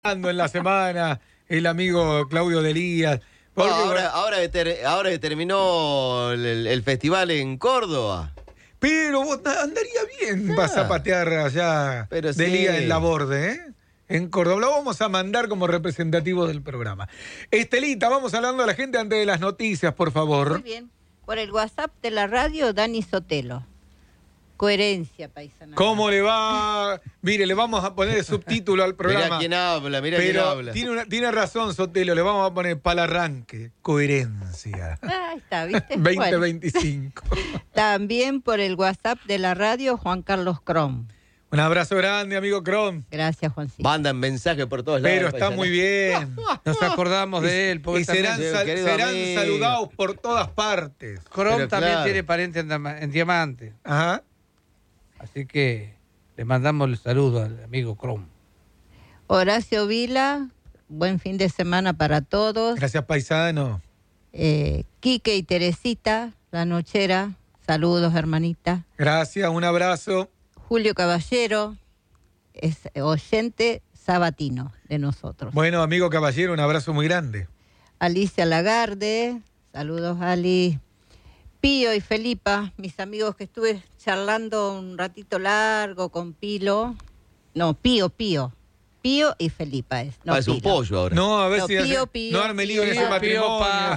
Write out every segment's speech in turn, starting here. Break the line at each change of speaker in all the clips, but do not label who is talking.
en la semana el amigo Claudio Delías.
Ahora que terminó el festival en Córdoba.
Pero andaría bien para zapatear allá Delías en la Borde, ¿eh? En Córdoba. Lo vamos a mandar como representativo del programa. Estelita, vamos hablando a la gente antes de las noticias, por favor.
Muy bien. Por el WhatsApp de la radio, Dani Sotelo. Coherencia, paisana.
¿Cómo le va? Mire, le vamos a poner el subtítulo al programa.
Mirá quién habla.
Tiene razón, Sotelo, le vamos a poner para el arranque. Coherencia.
Ahí está, ¿viste?
2025.
Bueno. También por el WhatsApp de la radio, Juan Carlos Crom.
Un abrazo grande, amigo Crom.
Gracias, Juancito.
Mandan mensajes por todos lados.
Pero está muy bien.
Nos acordamos de él.
Y serán saludados por todas partes.
Crom también tiene pariente en Diamante.
Ajá.
Así que le mandamos el saludo al amigo Crom.
Horacio Vila, buen fin de semana para todos.
Gracias, paisano.
Quique y Teresita, la nochera, saludos, hermanita.
Gracias, un abrazo.
Julio Caballero, es oyente sabatino de nosotros.
Bueno, amigo Caballero, un abrazo muy grande.
Alicia Lagarde, saludos, Ali. Pío y Felipa, mis amigos que estuve charlando un ratito largo con Pilo. No, Pío y Felipa es. No,
es un pollo ahora.
No, a ver si
Pío,
no arme lío en ese matrimonio.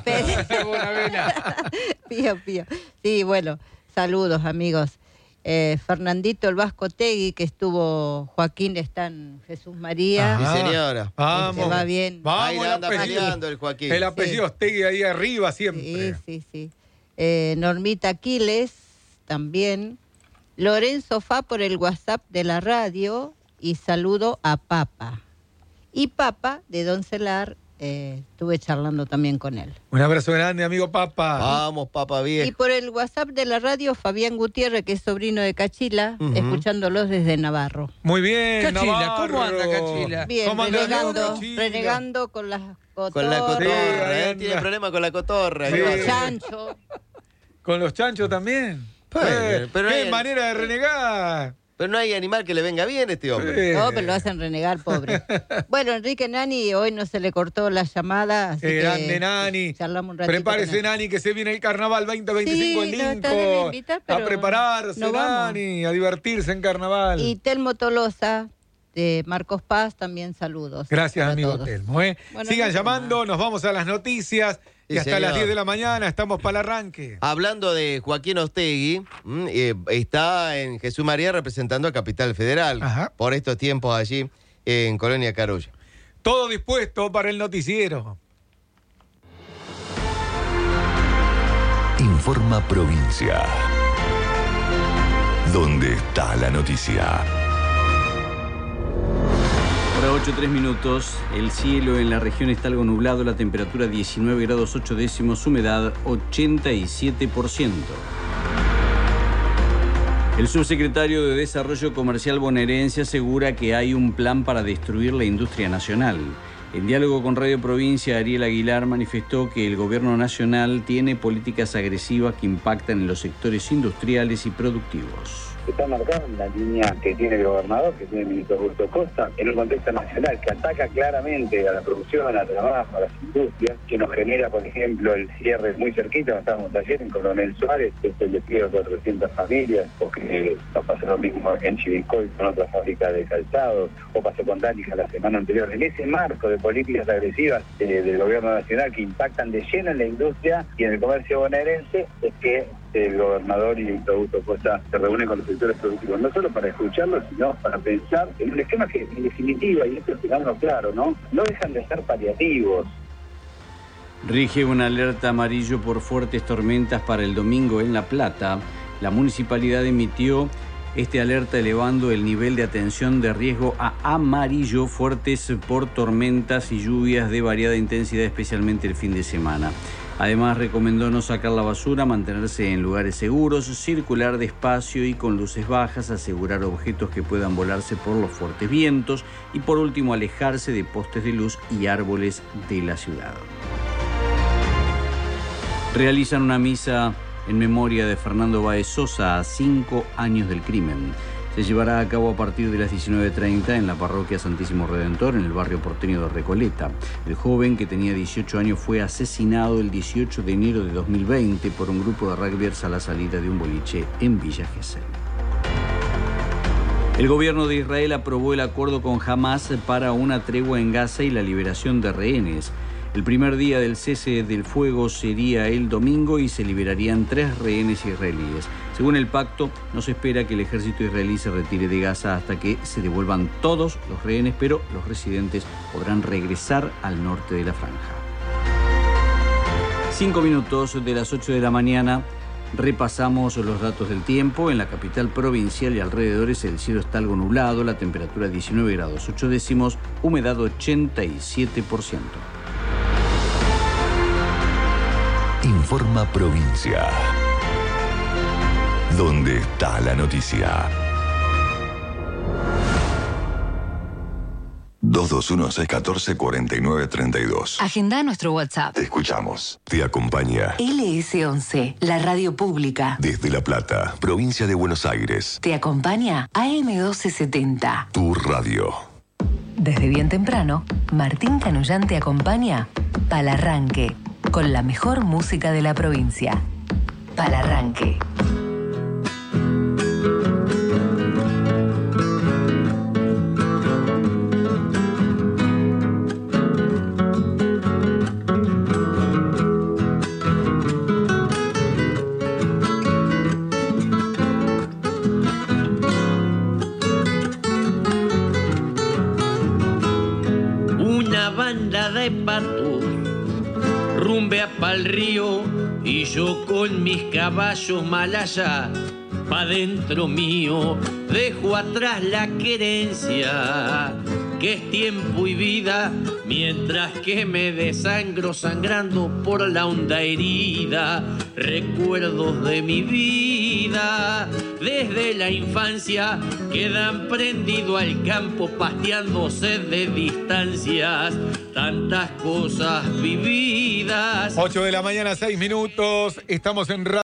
Pío. Sí, bueno, saludos, amigos. Fernandito el Vasco Tegui, que estuvo, Joaquín está en Jesús María.
Mi señora.
Vamos.
Se va bien.
Vamos,
ahí anda peleando el Joaquín.
El apellido Tegui ahí arriba siempre.
Sí. Normita Aquiles también. Lorenzo Fa por el WhatsApp de la radio y saludo a Papa. Y Papa de Don Celar, estuve charlando también con él.
Un abrazo grande, amigo Papa.
Vamos, Papa viejo.
Y por el WhatsApp de la radio, Fabián Gutiérrez, que es sobrino de Cachila, escuchándolos desde Navarro.
Muy bien,
Cachila,
Navarro.
¿cómo anda Cachila?
Bien,
¿Cómo anda
renegando con las cotorras.
Con la cotorra,
Sí,
tiene problema con la cotorra.
Sí.
Con los chanchos.
¿Con los chanchos también?
Bueno, pero
¿qué
hay-
manera de renegar?
Pero no hay animal que le venga bien a este hombre.
No, pero lo hacen renegar, pobre. Bueno, Enrique Nani, hoy no se le cortó la llamada, así que
Grande, Nani.
charlamos un ratito.
Prepárese,
con él.
Nani, que se viene el carnaval 2025
Sí,
en
no, está de
Lincoln.
invitar,
A
pero
prepararse,
no vamos.
Nani, a divertirse en carnaval.
Y Telmo Tolosa, de Marcos Paz, también saludos.
Gracias,
para
amigo
todos.
Telmo.
Bueno,
Sigan
no
llamando,
más.
nos vamos a las noticias. Y
Sí,
hasta las
señor.
10 de la mañana estamos para el arranque.
Hablando de Joaquín Ostegui, está en Jesús María representando a Capital Federal.
Ajá.
Por estos tiempos allí en Colonia Carolla.
Todo dispuesto para el noticiero.
Informa Provincia. ¿Dónde está la noticia?
Hora 8:03. El cielo en la región está algo nublado, la temperatura 19 grados 8 décimos, humedad 87%. El subsecretario de Desarrollo Comercial bonaerense asegura que hay un plan para destruir la industria nacional. En diálogo con Radio Provincia, Ariel Aguilar manifestó que el gobierno nacional tiene políticas agresivas que impactan en los sectores industriales y productivos.
Está marcado en la línea que tiene el gobernador, que tiene el ministro Augusto Costa, en un contexto nacional que ataca claramente a la producción, al trabajo, a las industrias, que nos genera, por ejemplo, el cierre muy cerquita, estábamos ayer en Coronel Suárez, que es el despido de 400 familias, o que nos pasó lo mismo en Chivilcoy con otra fábrica de calzados, o pasó con Dánica la semana anterior. En ese marco de políticas agresivas del gobierno nacional que impactan de lleno en la industria y en el comercio bonaerense, es que el gobernador y Augusto Costa se reúnen con los sectores productivos, no solo para escucharlos, sino para pensar en un esquema que, en definitiva, y esto es quedando claro, no dejan de ser paliativos.
Rige una alerta amarillo por fuertes tormentas para el domingo en La Plata. La municipalidad emitió esta alerta elevando el nivel de atención de riesgo a amarillo, fuertes por tormentas y lluvias de variada intensidad, especialmente el fin de semana. Además, recomendó no sacar la basura, mantenerse en lugares seguros, circular despacio y con luces bajas, asegurar objetos que puedan volarse por los fuertes vientos y, por último, alejarse de postes de luz y árboles de la ciudad. Realizan una misa en memoria de Fernando Báez Sosa a 5 años del crimen. se llevará a cabo a partir de las 19:30 en la parroquia Santísimo Redentor, en el barrio porteño de Recoleta. El joven, que tenía 18 años, fue asesinado el 18 de enero de 2020 por un grupo de rugbyers a la salida de un boliche en Villa Gesell. El gobierno de Israel aprobó el acuerdo con Hamás para una tregua en Gaza y la liberación de rehenes. El primer día del cese del fuego sería el domingo y se liberarían 3 rehenes israelíes. Según el pacto, no se espera que el ejército israelí se retire de Gaza hasta que se devuelvan todos los rehenes, pero los residentes podrán regresar al norte de la franja. 5 minutos de las 8 de la mañana. Repasamos los datos del tiempo. En la capital provincial y alrededores el cielo está algo nublado, la temperatura 19 grados 8 décimos, humedad 87%.
Informa Provincia. ¿Dónde está la noticia? 221-614-4932.
Agenda nuestro WhatsApp.
Te escuchamos. Te acompaña
LS11, la radio pública.
desde La Plata, provincia de Buenos Aires.
Te acompaña AM1270.
Tu radio.
Desde bien temprano, Martín Canullán te acompaña Palarranque, con la mejor música de la provincia. Palarranque.
Una banda de patos rumbea pa'l río y yo con mis caballos malaya pa' dentro mío dejo atrás la querencia que es tiempo y vida, mientras que me desangro sangrando por la honda herida. Recuerdos de mi vida desde la infancia quedan prendido al campo pasteándose de distancias. Tantas cosas vividas.
8 de la mañana, 6 minutos. Estamos en radio.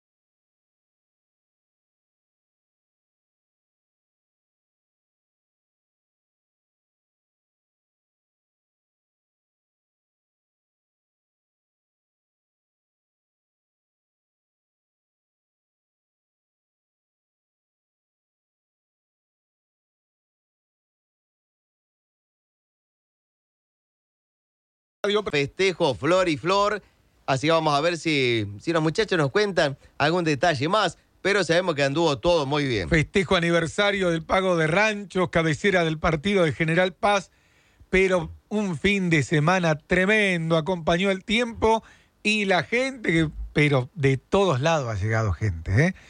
Festejo Flor y Flor, así vamos a ver si los muchachos nos cuentan algún detalle más, pero sabemos que anduvo todo muy bien.
Festejo aniversario del pago de ranchos, cabecera del partido de General Paz, pero un fin de semana tremendo, acompañó el tiempo y la gente, pero de todos lados ha llegado gente, ¿eh?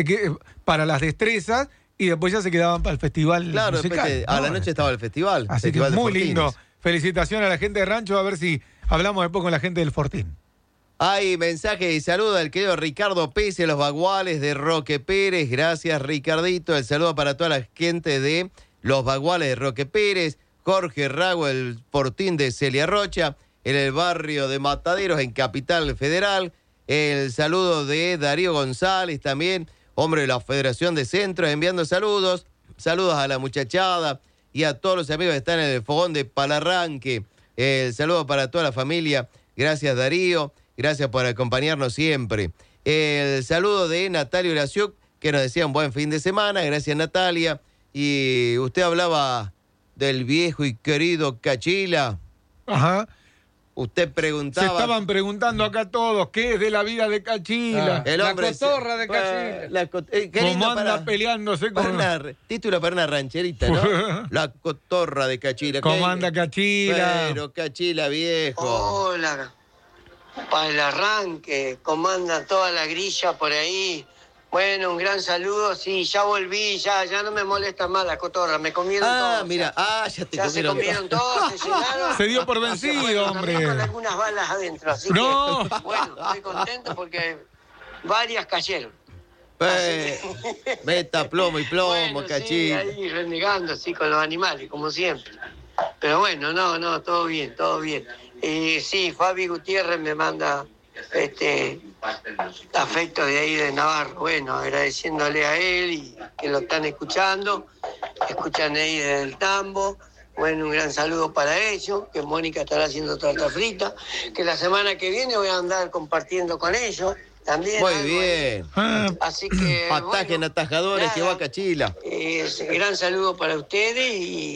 Para las destrezas y después ya se quedaban para el festival
claro,
musical.
A la noche estaba el festival.
Así
festival
que
de
muy
Fortines.
lindo. Felicitaciones a la gente de Rancho, a ver si hablamos después con la gente del Fortín.
Hay mensaje y saludo al querido Ricardo Pese, los Baguales de Roque Pérez. Gracias, Ricardito. El saludo para toda la gente de los Baguales de Roque Pérez. Jorge Rago, el Fortín de Celia Rocha, en el barrio de Mataderos, en Capital Federal. El saludo de Darío González, también, hombre de la Federación de Centros, enviando saludos. Saludos a la muchachada y a todos los amigos que están en el fogón de Palarranque. El saludo para toda la familia. Gracias, Darío. Gracias por acompañarnos siempre. El saludo de Natalia Horaciuk, que nos decía un buen fin de semana. Gracias, Natalia. Y usted hablaba del viejo y querido Cachila.
Ajá.
Usted preguntaba...
Se estaban preguntando acá todos, ¿qué es de la vida de Cachila?
El hombre
la cotorra de Cachila.
¿Cómo anda peleándose con...?
Título para una rancherita, ¿no? La cotorra de Cachila.
¿Cómo anda Cachila?
Pero Cachila, viejo.
Hola, para el arranque, ¿cómo anda toda la grilla por ahí? Bueno, un gran saludo, sí, ya volví, ya no me molesta más la cotorra, me comieron todos.
Mira, ya te
ya se comieron todos, se llenaron.
Se dio por vencido,
bueno,
hombre.
con algunas balas adentro, así
no.
que, bueno, estoy contento porque varias cayeron.
Meta plomo y plomo,
bueno,
Cachila.
Sí, ahí renegando así con los animales, como siempre. Pero bueno, no, todo bien, todo bien. Sí, Fabi Gutiérrez me manda afecto de ahí de Navarro. Bueno, agradeciéndole a él y que lo están escuchando, escuchan ahí desde el tambo. Bueno, un gran saludo para ellos, que Mónica estará haciendo torta frita, que la semana que viene voy a andar compartiendo con ellos también.
Muy bien.
Así que
Atajen atajadores, que va Cachila.
Gran saludo para ustedes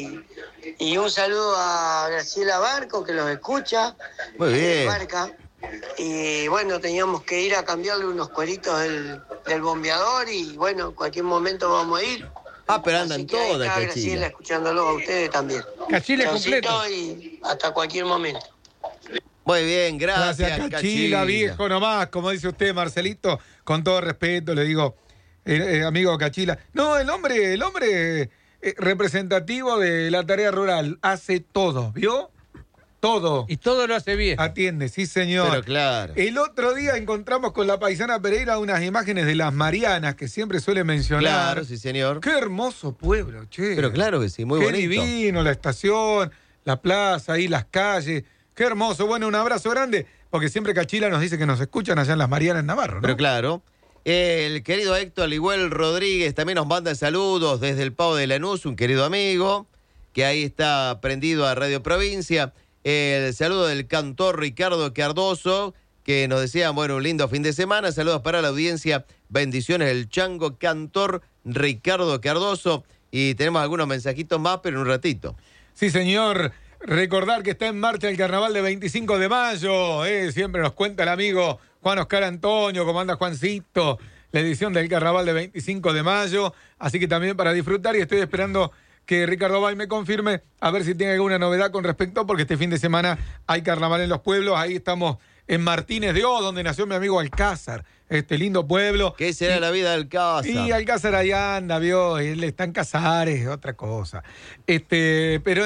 y un saludo a Graciela Barco, que los escucha.
Muy bien.
Barca. Y bueno, teníamos que ir a cambiarle unos cueritos del bombeador y bueno, en cualquier momento vamos a ir.
Pero andan todas,
Cachila. Graciela, escuchándolo a ustedes también.
Cachila completo.
Y hasta cualquier momento.
Muy bien, gracias
Cachila, viejo nomás, como dice usted, Marcelito, con todo respeto, le digo, amigo Cachila. No, el hombre representativo de la tarea rural, hace todo, ¿vio? Todo.
Y todo lo hace bien.
Atiende, sí, señor.
Pero claro.
El otro día encontramos con la paisana Pereira unas imágenes de las Marianas que siempre suele mencionar.
Claro, sí, señor.
Qué hermoso pueblo, che.
Pero claro que sí, muy
Qué
bonito.
Qué divino, la estación, la plaza, ahí las calles. Qué hermoso. Bueno, un abrazo grande, porque siempre Cachila nos dice que nos escuchan allá en las Marianas, en Navarro, ¿no?
Pero claro. El querido Héctor Ligüel Rodríguez también nos manda saludos desde el Pau de Lanús, un querido amigo, que ahí está prendido a Radio Provincia. El saludo del cantor Ricardo Cardoso, que nos decía, bueno, un lindo fin de semana. Saludos para la audiencia. Bendiciones del chango cantor Ricardo Cardoso. Y tenemos algunos mensajitos más, pero en un ratito.
Sí, señor. Recordar que está en marcha el carnaval de 25 de mayo. Siempre nos cuenta el amigo Juan Oscar Antonio, cómo anda Juancito, la edición del carnaval de 25 de mayo. Así que también para disfrutar, y estoy esperando que Ricardo Bay me confirme a ver si tiene alguna novedad con respecto, porque este fin de semana hay carnaval en los pueblos. Ahí estamos en Martínez de O, donde nació mi amigo Alcázar, este lindo pueblo.
¿Qué será la vida de Alcázar?
Y Alcázar ahí anda, vio, él está en Casares, otra cosa. Pero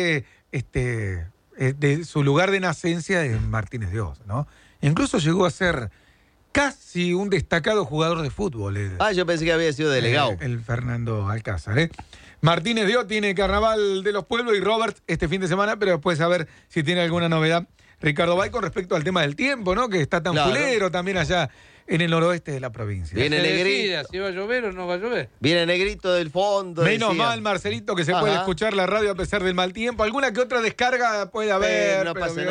de su lugar de nacencia es Martínez de O, ¿no? Incluso llegó a ser casi un destacado jugador de fútbol.
Yo pensé que había sido delegado.
El Fernando Alcázar, Martínez de O tiene carnaval de los pueblos y Robert este fin de semana, pero después a ver si tiene alguna novedad Ricardo Bay con respecto al tema del tiempo, ¿no? Que está tan fulero también allá en el noroeste de la provincia.
Viene negrito.
Si va a llover o no va a llover.
Viene negrito del fondo.
Menos mal, Marcelito, que se puede escuchar la radio a pesar del mal tiempo. Alguna que otra descarga puede haber.
No pasa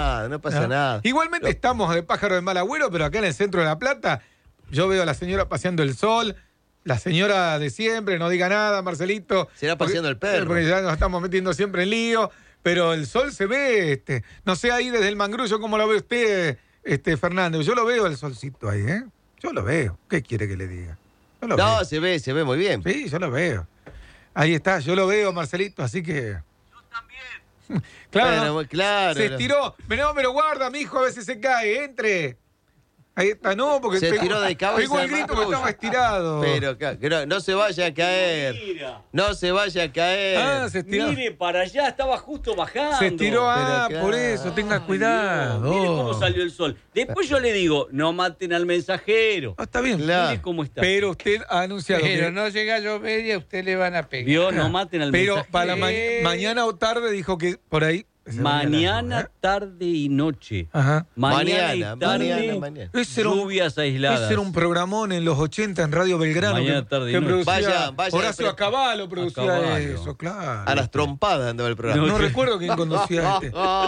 nada.
Igualmente estamos de pájaro de mal agüero, pero acá en el centro de La Plata yo veo a la señora paseando el sol. La señora de siempre, no diga nada, Marcelito.
Será paseando el perro.
Porque ya nos estamos metiendo siempre en lío. Pero el sol se ve, no sé ahí desde el Mangrullo cómo lo ve usted, Fernando. Yo lo veo el solcito ahí, Yo lo veo. ¿Qué quiere que le diga? Yo lo veo.
Se ve muy bien.
Sí, yo lo veo. Ahí está, yo lo veo, Marcelito, así que...
Yo también.
Claro,
bueno, claro.
Se estiró. No, me lo guarda, mi hijo, a veces se cae, entre. Ahí está, no, porque
se tiró de cabeza.
Pegó el grito porque estaba estirado.
Pero no se vaya a caer.
Mira.
No se vaya a caer.
Se estiró.
Mire para allá, estaba justo bajando.
Se estiró, por eso, tenga cuidado.
Mire cómo salió el sol. Después yo le digo, no maten al mensajero.
Está bien.
Claro.
Mire cómo está.
Pero usted ha anunciado
Pero no llega a llover y a usted le van a pegar.
Vio, no maten al mensajero.
Pero para mañana o tarde dijo que por ahí...
Mañana, tarde y noche.
Ajá.
Mañana y tarde, lluvias aisladas.
Ese era un programón en los 80 en Radio Belgrano.
Mañana, tarde y
que
noche.
producía
Vaya
Horacio Acabalo producía
Acabalo.
eso, claro.
A las trompadas andaba el programa.
No recuerdo quién conducía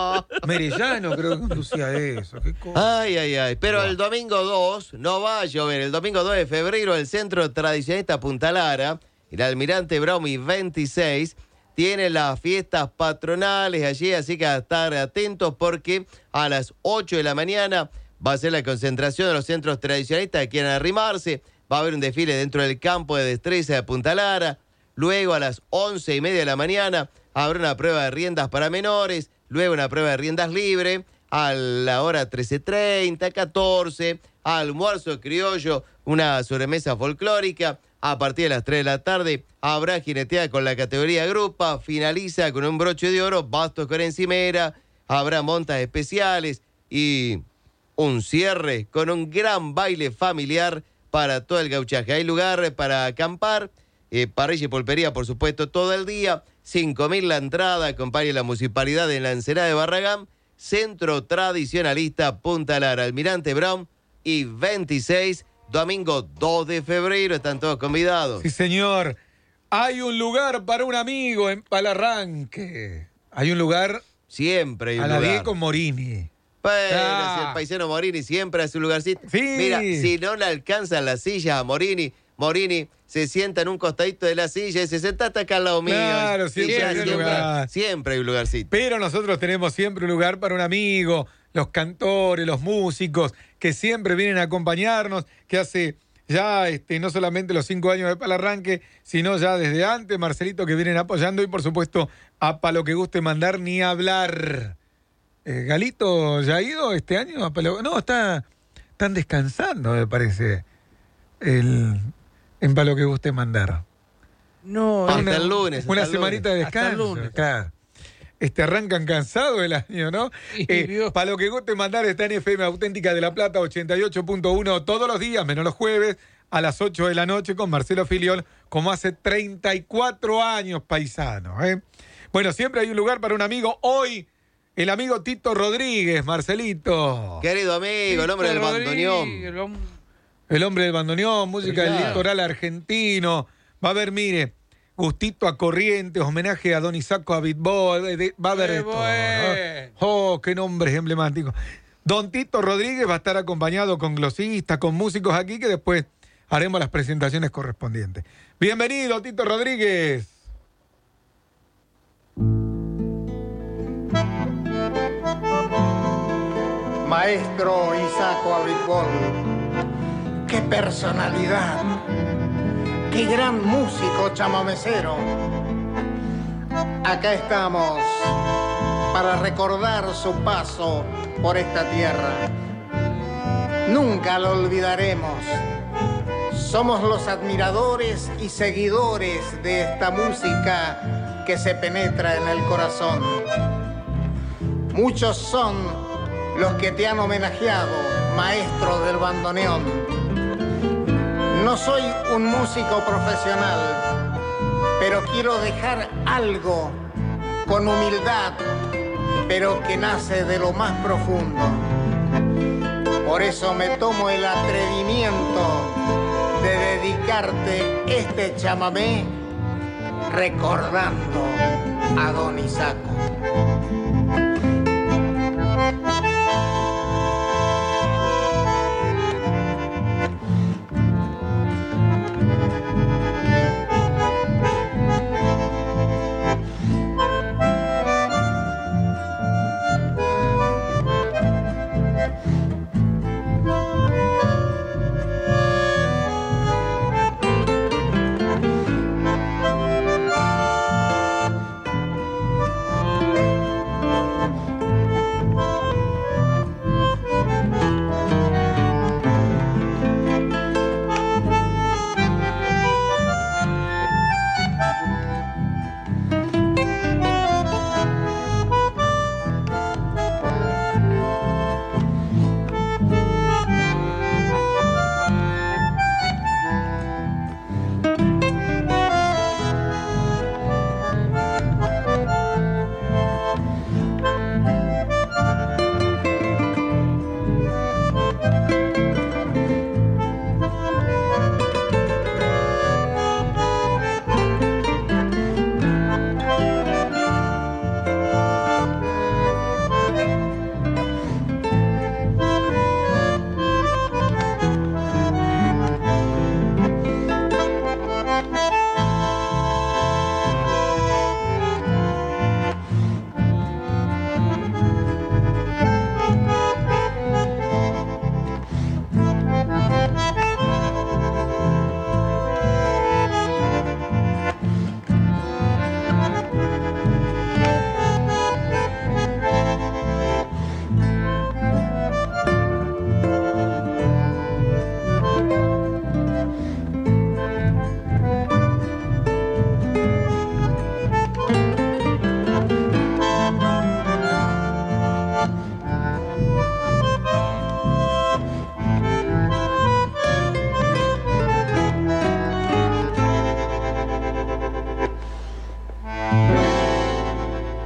Merellano creo que conducía eso. ¿Qué cosa?
Ay. Pero el domingo 2 no va a llover. El domingo 2 de febrero el Centro Tradicionista Punta Lara, el Almirante Bromi 26, tiene las fiestas patronales allí, así que a estar atentos porque a las 8 de la mañana va a ser la concentración de los centros tradicionalistas que quieran arrimarse. Va a haber un desfile dentro del campo de destreza de Punta Lara. Luego a las 11:30 de la mañana habrá una prueba de riendas para menores. Luego una prueba de riendas libre. A la hora 13:30, 14, almuerzo criollo, una sobremesa folclórica. A partir de las 3 de la tarde habrá jineteada con la categoría grupa, finaliza con un broche de oro, bastos con encimera, habrá montas especiales y un cierre con un gran baile familiar para todo el gauchaje. Hay lugar para acampar, parrilla y pulpería por supuesto todo el día, 5.000 la entrada, acompaña la municipalidad en la Ensenada de Barragán, Centro Tradicionalista Punta Lara, Almirante Brown y 26, domingo 2 de febrero. Están todos convidados.
Sí, señor. Hay un lugar para un amigo en Palarranque. Hay un lugar...
Siempre hay un
a
lugar.
la 10 con Morini.
Pero si el paisano Morini siempre hace un lugarcito.
Sí.
Mira, si no le alcanzan las sillas a Morini se sienta en un costadito de la silla y se sienta hasta acá al lado mío.
Claro, siempre hay un lugar.
Siempre hay un lugarcito.
Pero nosotros tenemos siempre un lugar para un amigo, los cantores, los músicos, que siempre vienen a acompañarnos, que hace ya no solamente los 5 años de Palarranque, sino ya desde antes, Marcelito, que vienen apoyando, y por supuesto a Pa' lo que guste mandar, ni hablar. Galito, ¿ya ha ido este año a Palo? No, están descansando, me parece, en Pa' lo que guste mandar.
No,
hasta el lunes.
Una semanita de descanso.
Hasta el lunes.
Claro. Arrancan cansados el año, ¿no? Pa' lo que guste mandar está en FM Auténtica de La Plata, 88.1, todos los días, menos los jueves, a las 8 de la noche, con Marcelo Filiol, como hace 34 años, paisano. Bueno, siempre hay un lugar para un amigo. Hoy, el amigo Tito Rodríguez, Marcelito.
Querido amigo, el hombre del bandoneón.
El hombre del bandoneón, música del litoral argentino. Va a haber, mire, gustito a Corrientes, homenaje a Don Isaco Abitbol. Va a haber esto, ¿no? Oh, qué nombres emblemáticos. Don Tito Rodríguez va a estar acompañado con glosistas, con músicos aquí, que después haremos las presentaciones correspondientes. Bienvenido, Tito Rodríguez.
Maestro Isaco Abitbol, qué personalidad, qué gran músico chamamecero. Acá estamos para recordar su paso por esta tierra. Nunca lo olvidaremos. Somos los admiradores y seguidores de esta música que se penetra en el corazón. Muchos son los que te han homenajeado, maestro del bandoneón. No soy un músico profesional, pero quiero dejar algo con humildad, pero que nace de lo más profundo. Por eso me tomo el atrevimiento de dedicarte este chamamé recordando a Don Isaco.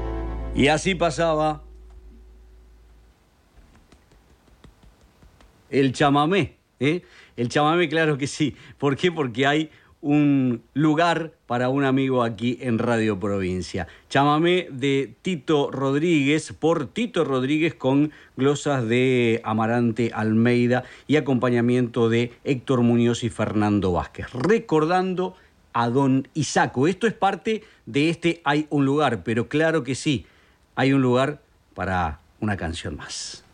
Y así pasaba el chamamé. El chamamé, claro que sí. ¿Por qué? Porque hay un lugar para un amigo aquí en Radio Provincia. Chamamé de Tito Rodríguez, por Tito Rodríguez, con glosas de Amarante Almeida y acompañamiento de Héctor Muñoz y Fernando Vázquez. Recordando a don Isaco. Esto es parte de este Hay un lugar, pero claro que sí, hay un lugar para una canción más.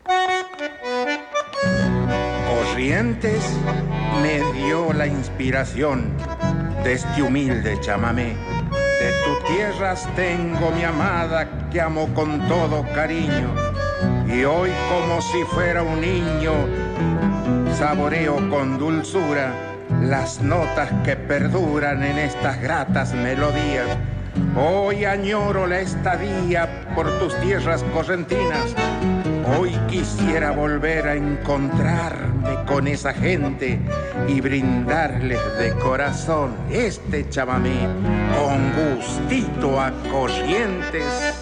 Corrientes me dio la inspiración de este humilde chamamé. De tus tierras tengo mi amada que amo con todo cariño. Y hoy como si fuera un niño saboreo con dulzura las notas que perduran en estas gratas melodías. Hoy añoro la estadía por tus tierras correntinas. Hoy quisiera volver a encontrarme con esa gente y brindarles de corazón este chamamé con gustito a Corrientes.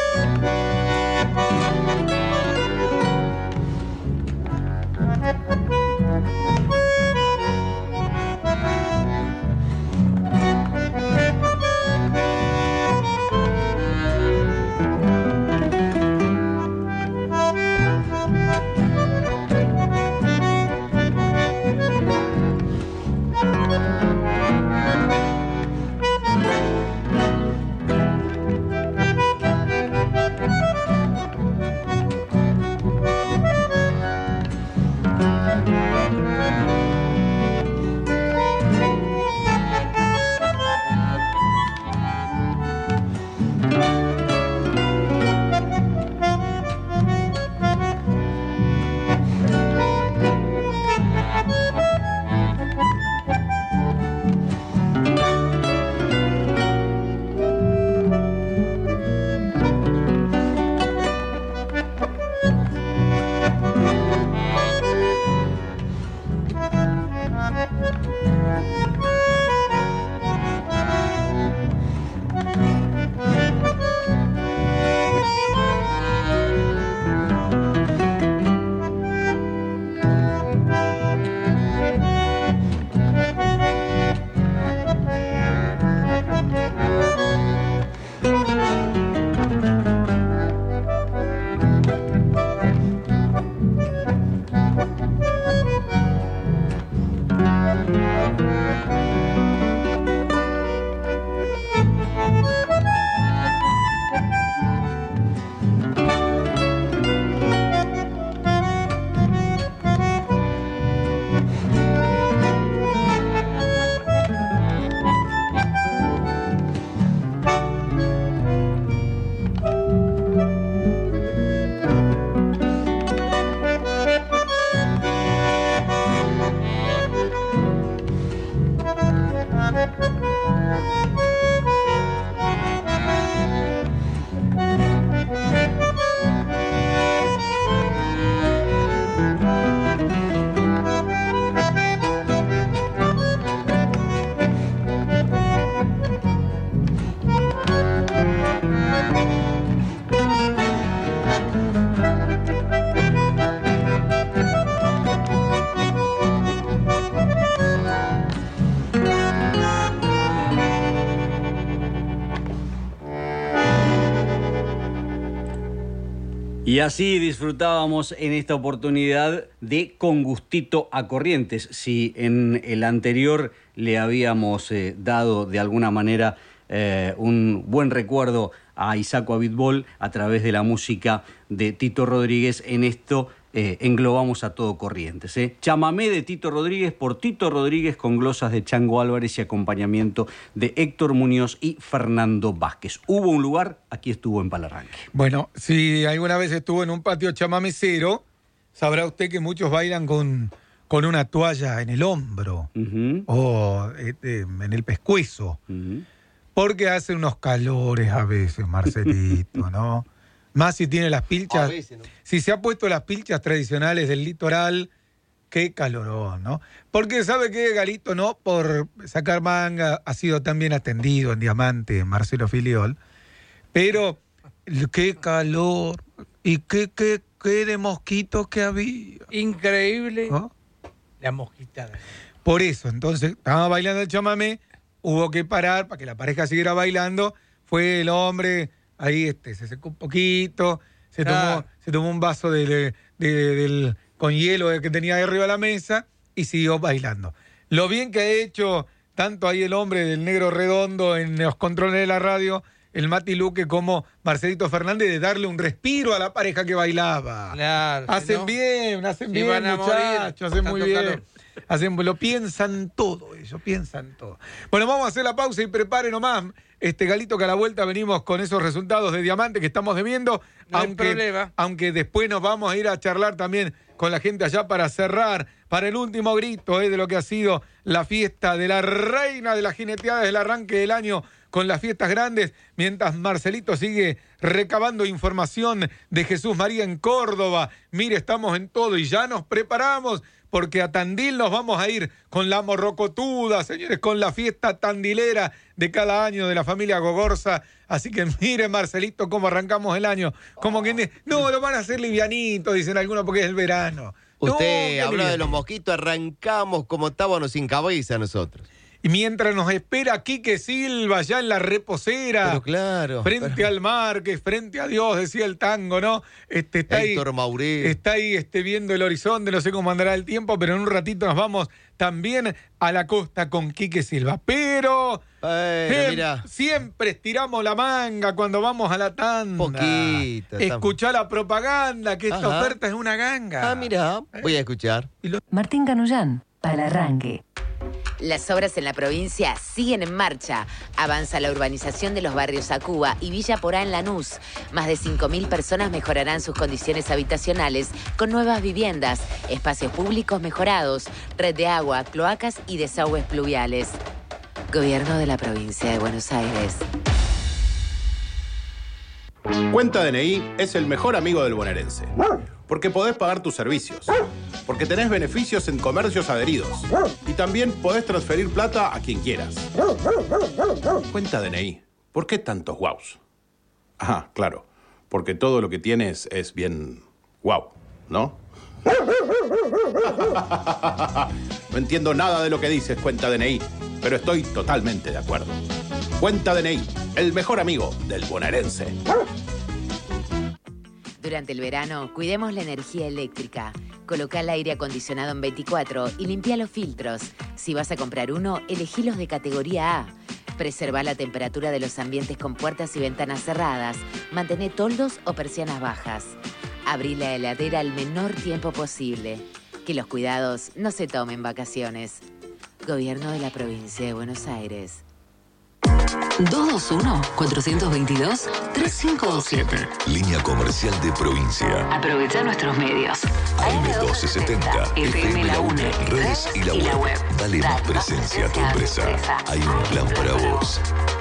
Y así disfrutábamos en esta oportunidad de Con Gustito a Corrientes. Si en el anterior le habíamos dado de alguna manera un buen recuerdo a Isaco Abitbol a través de la música de Tito Rodríguez, en esto englobamos a todo Corrientes. Chamamé de Tito Rodríguez por Tito Rodríguez con glosas de Chango Álvarez y acompañamiento de Héctor Muñoz y Fernando Vázquez. Hubo un lugar, aquí estuvo en Palarranque.
Bueno, si alguna vez estuvo en un patio chamamecero, sabrá usted que muchos bailan con una toalla en el hombro o en el pescuezo, porque hace unos calores a veces, Marcelito, ¿no? Más si tiene las pilchas. Veces, ¿no? Si se ha puesto las pilchas tradicionales del litoral, qué calorón, ¿no? Porque sabe que Galito, ¿no? Por sacar manga, ha sido tan bien atendido en Diamante, Marcelo Filiol. Pero qué calor y qué qué de mosquitos que había.
Increíble. ¿Oh? La mosquitada.
Por eso, entonces, estaba bailando el chamamé, hubo que parar para que la pareja siguiera bailando. Fue el hombre, ahí se secó un poquito, se tomó un vaso con hielo que tenía ahí arriba de la mesa y siguió bailando. Lo bien que ha hecho tanto ahí el hombre del negro redondo en los controles de la radio, el Mati Luque, como Marcelito Fernández, de darle un respiro a la pareja que bailaba.
Claro.
Hacen bien, muchachos, hacen muy bien. Lo piensan todo ellos, piensan todo. Bueno, vamos a hacer la pausa y prepare nomás, Galito, que a la vuelta venimos con esos resultados de Diamante que estamos debiendo.
No hay problema.
Aunque después nos vamos a ir a charlar también con la gente allá para cerrar, para el último grito de lo que ha sido la fiesta de la reina de las jineteadas del arranque del año con las fiestas grandes, mientras Marcelito sigue recabando información de Jesús María en Córdoba. Mire, estamos en todo y ya nos preparamos porque a Tandil nos vamos a ir con la morrocotuda, señores, con la fiesta tandilera de cada año de la familia Gogorza. Así que mire, Marcelito, cómo arrancamos el año. Como que no, lo van a hacer livianito, dicen algunos, porque es el verano.
Usted habló de los mosquitos, arrancamos como tábanos sin cabeza nosotros.
Y mientras nos espera Quique Silva ya en la reposera,
pero claro,
frente al mar, que frente a Dios, decía el tango, ¿no? Está
Héctor Mauré.
Está ahí viendo el horizonte, no sé cómo andará el tiempo, pero en un ratito nos vamos también a la costa con Quique Silva. Pero
mira,
siempre estiramos la manga cuando vamos a la tanda.
Poquito.
Escuchá la propaganda, que esta oferta es una ganga.
Mira, voy a escuchar.
Martín Canullán, para el arranque.
Las obras en la provincia siguen en marcha. Avanza la urbanización de los barrios Acuba y Villa Porá en Lanús. Más de 5.000 personas mejorarán sus condiciones habitacionales con nuevas viviendas, espacios públicos mejorados, red de agua, cloacas y desagües pluviales. Gobierno de la provincia de Buenos Aires.
Cuenta DNI es el mejor amigo del bonaerense. Porque podés pagar tus servicios. Porque tenés beneficios en comercios adheridos. Y también podés transferir plata a quien quieras. Cuenta DNI. ¿Por qué tantos guaus? Ajá, claro. Porque todo lo que tienes es bien guau, ¿no? No entiendo nada de lo que dices, Cuenta DNI. Pero estoy totalmente de acuerdo. Cuenta DNI, el mejor amigo del bonaerense.
Durante el verano, cuidemos la energía eléctrica. Coloca el aire acondicionado en 24 y limpia los filtros. Si vas a comprar uno, elegí los de categoría A. Preserva la temperatura de los ambientes con puertas y ventanas cerradas. Mantén toldos o persianas bajas. Abrí la heladera el menor tiempo posible. Que los cuidados no se tomen vacaciones. Gobierno de la provincia de Buenos Aires.
221-422-3527.
Línea comercial de provincia.
Aprovecha nuestros medios.
AM1270, FM La Una, redes y la web. Dale más presencia a tu empresa. Hay un plan para vos.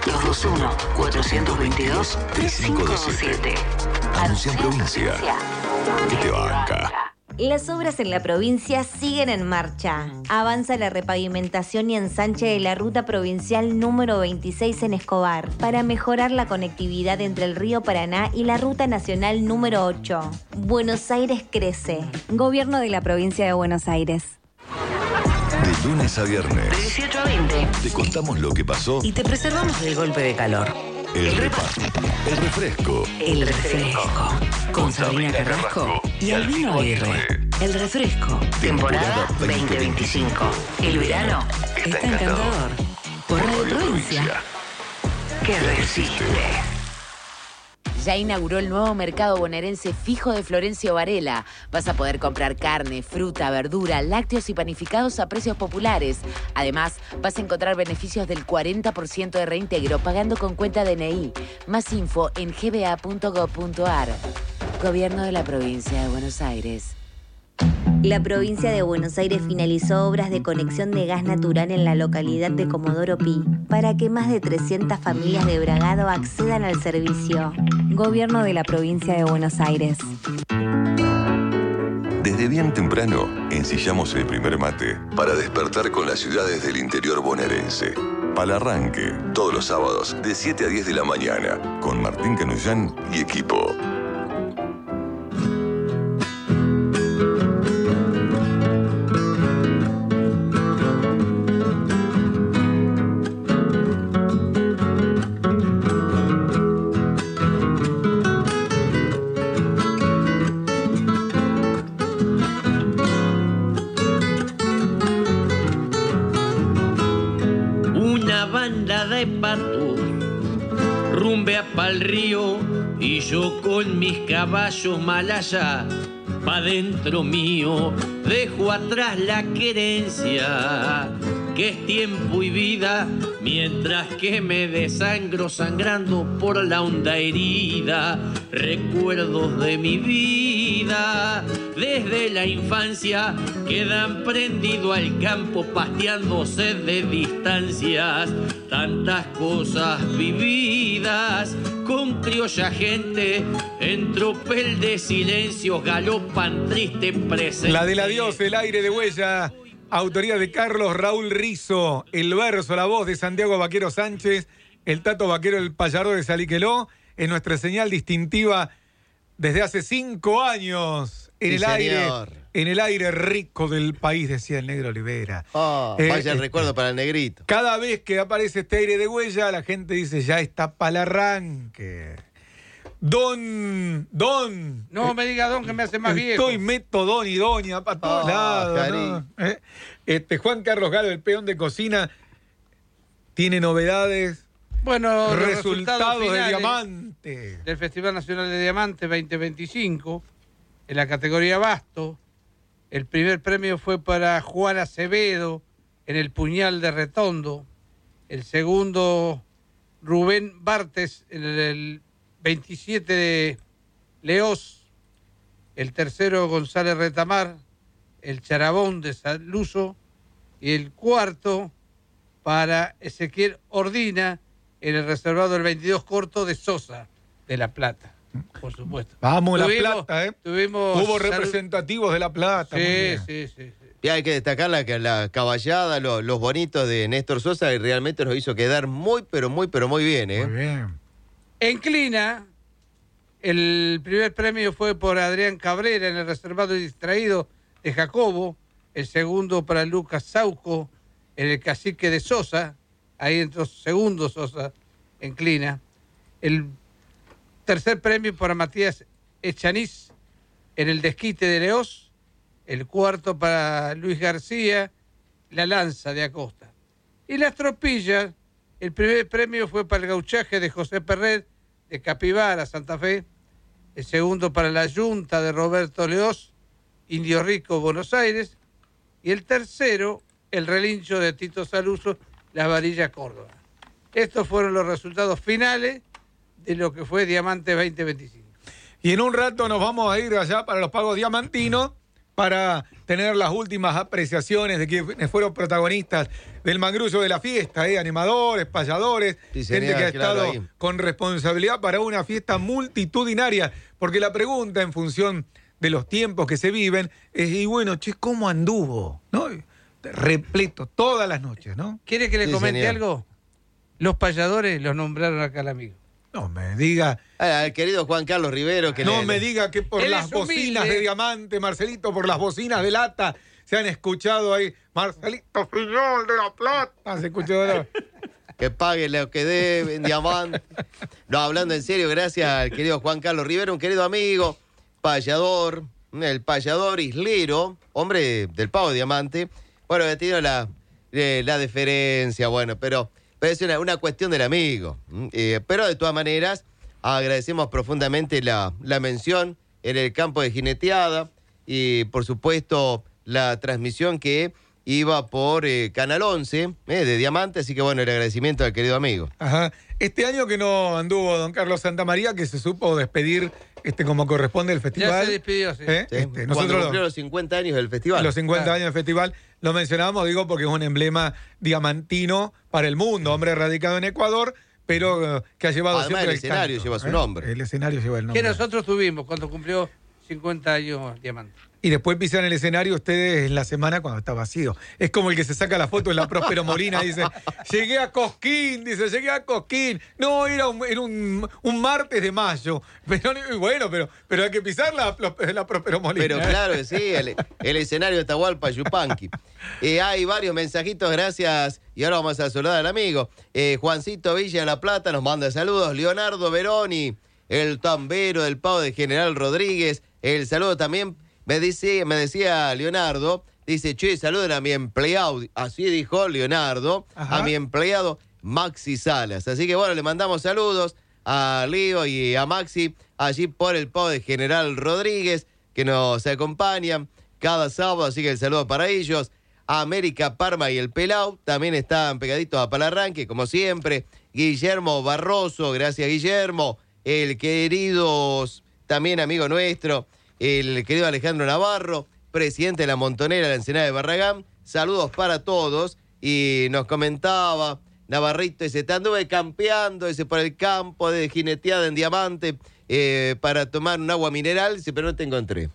221-422-3527.
Anuncia en provincia. Que te banca.
Las obras en la provincia siguen en marcha. Avanza la repavimentación y ensanche de la ruta provincial número 26 en Escobar para mejorar la conectividad entre el río Paraná y la ruta nacional número 8. Buenos Aires crece. Gobierno de la provincia de Buenos Aires.
De lunes a viernes.
De 18 a 20.
Te contamos lo que pasó
Y te preservamos del golpe de calor.
El reparto. El refresco.
El refresco. Con Sabrina Carrasco y Albino Aguirre. El refresco. Temporada 2025. El verano está encantador. Por Radio Provincia. Que resiste.
Ya inauguró el nuevo mercado bonaerense fijo de Florencio Varela. Vas a poder comprar carne, fruta, verdura, lácteos y panificados a precios populares. Además, vas a encontrar beneficios del 40% de reintegro pagando con cuenta DNI. Más info en gba.gov.ar. Gobierno de la provincia de Buenos Aires.
La provincia de Buenos Aires finalizó obras de conexión de gas natural en la localidad de Comodoro Pi para que más de 300 familias de Bragado accedan al servicio. Gobierno de la provincia de Buenos Aires.
Desde bien temprano, ensillamos el primer mate para despertar con las ciudades del interior bonaerense. Palarranque, todos los sábados, de 7 a 10 de la mañana, con Martín Canullán y equipo.
de patos, rumbea pa'l río y yo con mis caballos mal allá. Pa' dentro mío dejo atrás la querencia, que es tiempo y vida, mientras que me desangro sangrando por la honda herida. Recuerdos de mi vida, desde la infancia, quedan prendido al campo pasteándose de distancias. Tantas cosas vividas con criolla gente, en tropel de silencios galopan triste presente.
La del adiós, el aire de huella. Autoría de Carlos Raúl Rizo, el verso, la voz de Santiago Vaquero Sánchez, el Tato Vaquero, el payador de Saliqueló, es nuestra señal distintiva desde hace 5 años en
Sí,
el aire,
señor.
en el aire rico del país, decía el Negro Olivera.
Vaya el recuerdo para el negrito.
Cada vez que aparece este aire de huella, la gente dice, ya está para el arranque. Don.
No me diga don, que me hace más viejo.
Estoy meto don y doña para todos lados. ¿no? Juan Carlos Galo, el peón de cocina, tiene novedades.
Bueno, los
resultados de
finales
Diamante.
del Festival Nacional de Diamante 2025, en la categoría Basto. El primer premio fue para Juan Acevedo en el Puñal de Retondo. El segundo, Rubén Bartes en el 27 de Leós. El tercero, González Retamar, el Charabón de Saluso. Y el cuarto, para Ezequiel Ordina, en el reservado del 22 corto de Sosa, de La Plata, por supuesto.
Vamos, La Plata, ¿eh?
Tuvimos
Hubo representativos de La Plata.
Sí.
Y hay que destacar la caballada, los bonitos de Néstor Sosa, y realmente nos hizo quedar muy bien, ¿eh?
Muy bien.
En Clina, el primer premio fue por Adrián Cabrera en el reservado y distraído de Jacobo. El segundo para Lucas Sauco en el Cacique de Sosa. Ahí entró segundo Sosa en Clina. El tercer premio para Matías Echaniz en el Desquite de Leós. El cuarto para Luis García, La Lanza de Acosta. Y las tropillas, el primer premio fue para el gauchaje de José Perret de Capibara, Santa Fe. El segundo para la Yunta de Roberto Leós, Indio Rico, Buenos Aires. Y el tercero, el relincho de Tito Saluso, Las Varillas, Córdoba. Estos fueron los resultados finales de lo que fue Diamante 2025.
Y en un rato nos vamos a ir allá para los pagos diamantinos para tener las últimas apreciaciones de quienes fueron protagonistas del mangrullo de la fiesta, animadores, payadores, gente que ha estado
ahí
con responsabilidad para una fiesta multitudinaria, porque la pregunta en función de los tiempos que se viven es, y bueno, che, ¿cómo anduvo? ¿No? Repleto todas las noches, ¿no?
¿Quiere que le comente algo? Los payadores los nombraron acá al amigo.
No me diga.
Al querido Juan Carlos Rivero. Que
me diga que por las bocinas de Diamante, Marcelito, por las bocinas de lata, se han escuchado ahí. Marcelito Fiñol de La Plata. Se escuchó.
Que pague lo que deben, Diamante. No, hablando en serio, gracias al querido Juan Carlos Rivero, un querido amigo, payador, el payador islero, hombre del Pavo Diamante. Bueno, he tenido la deferencia, bueno, pero es una cuestión del amigo. Pero de todas maneras, agradecemos profundamente la mención en el campo de jineteada y, por supuesto, la transmisión que iba por Canal 11 de Diamante. Así que, bueno, el agradecimiento al querido amigo.
Ajá. Este año que no anduvo don Carlos Santamaría, que se supo despedir como corresponde el festival.
Ya se despidió, sí.
Cuando
Nosotros
cumplió los 50 años del festival.
Los 50 años del festival. Lo mencionamos, digo, porque es un emblema diamantino para el mundo. Hombre radicado en Ecuador, pero que ha llevado
además,
siempre
el escenario
canto,
lleva su nombre.
El escenario lleva el nombre.
Que nosotros tuvimos cuando cumplió 50 años Diamante.
Y después pisan el escenario ustedes en la semana cuando está vacío. Es como el que se saca la foto en la Próspero Molina y dice, llegué a Cosquín. No, era un martes de mayo. Pero bueno, pero hay que pisar la Próspero Molina.
Pero claro que sí, el escenario de Atahualpa Yupanqui. Hay varios mensajitos, gracias. Y ahora vamos a saludar al amigo. Juancito Villa de La Plata nos manda saludos. Leonardo Veroni, el tambero del Pavo de General Rodríguez. El saludo también. Me decía Leonardo, dice, che, saluden a mi empleado. Así dijo Leonardo, a mi empleado Maxi Salas. Así que bueno, le mandamos saludos a Leo y a Maxi allí por el PO de General Rodríguez, que nos acompañan cada sábado, así que el saludo para ellos. A América Parma y el Pelau también están pegaditos a Palarranque, como siempre. Guillermo Barroso, gracias Guillermo. El querido, también amigo nuestro, el querido Alejandro Navarro, presidente de la Montonera de la Ensenada de Barragán. Saludos para todos. Y nos comentaba Navarrito, te anduve campeando por el campo de jineteada en Diamante para tomar un agua mineral, pero no te encontré.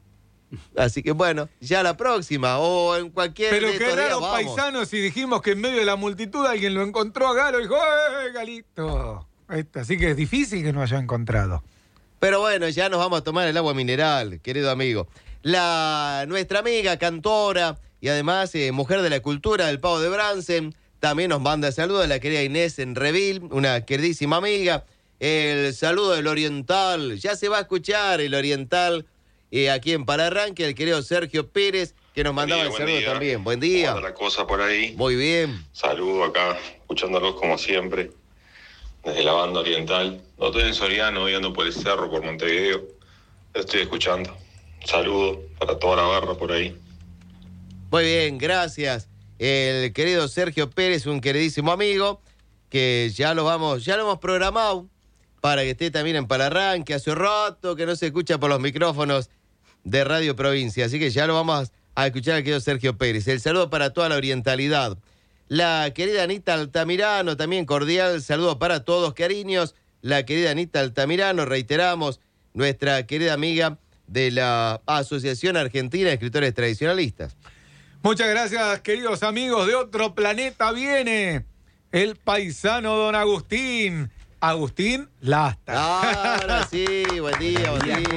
Así que bueno, ya la próxima o en cualquier.
Pero
de
qué
estos días
raro,
vamos.
paisanos, y dijimos que en medio de la multitud alguien lo encontró a Galo y dijo, Galito! Así que es difícil que no haya encontrado.
Pero bueno, ya nos vamos a tomar el agua mineral, querido amigo. Nuestra amiga, cantora y además mujer de la cultura del Pavo de Bransen, también nos manda saludos, la querida Inés Enreville, una queridísima amiga. El saludo del Oriental, ya se va a escuchar el Oriental aquí en Palarranque, el querido Sergio Pérez, que nos mandaba el saludo también. Buen día.
¿Cómo anda la cosa por ahí?
Muy bien.
Saludo acá, escuchándolos como siempre, desde la banda Oriental. No estoy en Soriano, hoy ando por el cerro, por Montevideo. Lo estoy escuchando. Saludo para toda la barra por ahí.
Muy bien, gracias. El querido Sergio Pérez, un queridísimo amigo, que ya lo hemos programado para que esté también en Palarranque. Hace rato que no se escucha por los micrófonos de Radio Provincia, así que ya lo vamos a escuchar al querido Sergio Pérez. El saludo para toda la orientalidad. La querida Anita Altamirano, también cordial saludo para todos, cariños. La querida Anita Altamirano, reiteramos, nuestra querida amiga de la Asociación Argentina de Escritores Tradicionalistas.
Muchas gracias, queridos amigos. De otro planeta viene el paisano don Agustín. Agustín Lastra.
Ahora sí, buen día, buen día.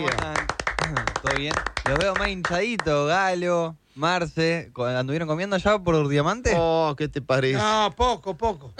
¿Todo bien? Los veo más hinchaditos, Galo, Marce. ¿Anduvieron comiendo allá por Diamante?
Oh, ¿qué te parece?
No, poco.
¿Poco?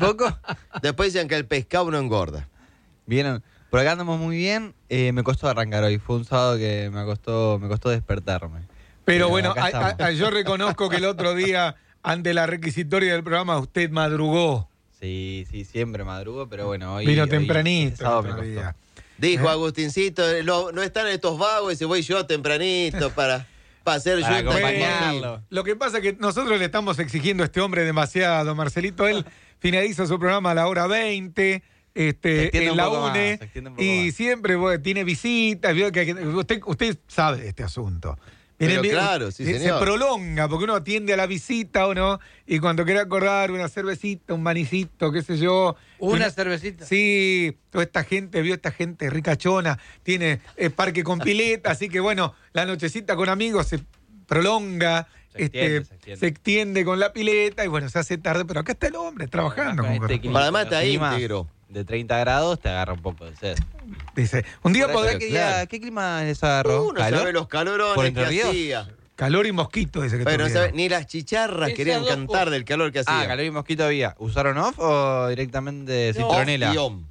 Después dicen que el pescado no engorda.
Vieron, por acá andamos muy bien. Me costó arrancar hoy. Fue un sábado que me costó despertarme.
Pero bueno, yo reconozco que el otro día, ante la requisitoria del programa, usted madrugó.
Sí, siempre madrugo, pero bueno, hoy...
Vino tempranito.
Este sábado me costó.
Dijo Agustincito, no están estos vagos y voy yo tempranito para hacer
para
yo
acompañarlo.
Lo que pasa es que nosotros le estamos exigiendo a este hombre demasiado, Marcelito. Él finaliza su programa a la hora 20, en la UNE, y siempre tiene visitas. Usted sabe de este asunto.
Pero claro, sí, señor.
Se prolonga, porque uno atiende a la visita o no, y cuando quiere acordar una cervecita, un manicito, qué sé yo.
¿Una cervecita?
Sí, toda esta gente, esta gente ricachona, tiene parque con pileta, así que bueno, la nochecita con amigos se prolonga, se extiende con la pileta, y bueno, se hace tarde, pero acá está el hombre trabajando.
Además está íntegro.
De 30 grados te agarra un poco de sed.
Dice, un día podrá
¿Qué clima les agarró?
No sabe los calorones que hacía.
Calor y mosquito, dice que
pero no sabe, ni las chicharras querían cantar del calor que hacía.
Calor y mosquito había. ¿Usaron off o directamente citronela?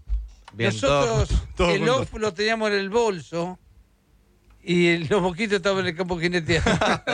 Nosotros el off lo teníamos en el bolso y los mosquitos estaban en el campo jineteando.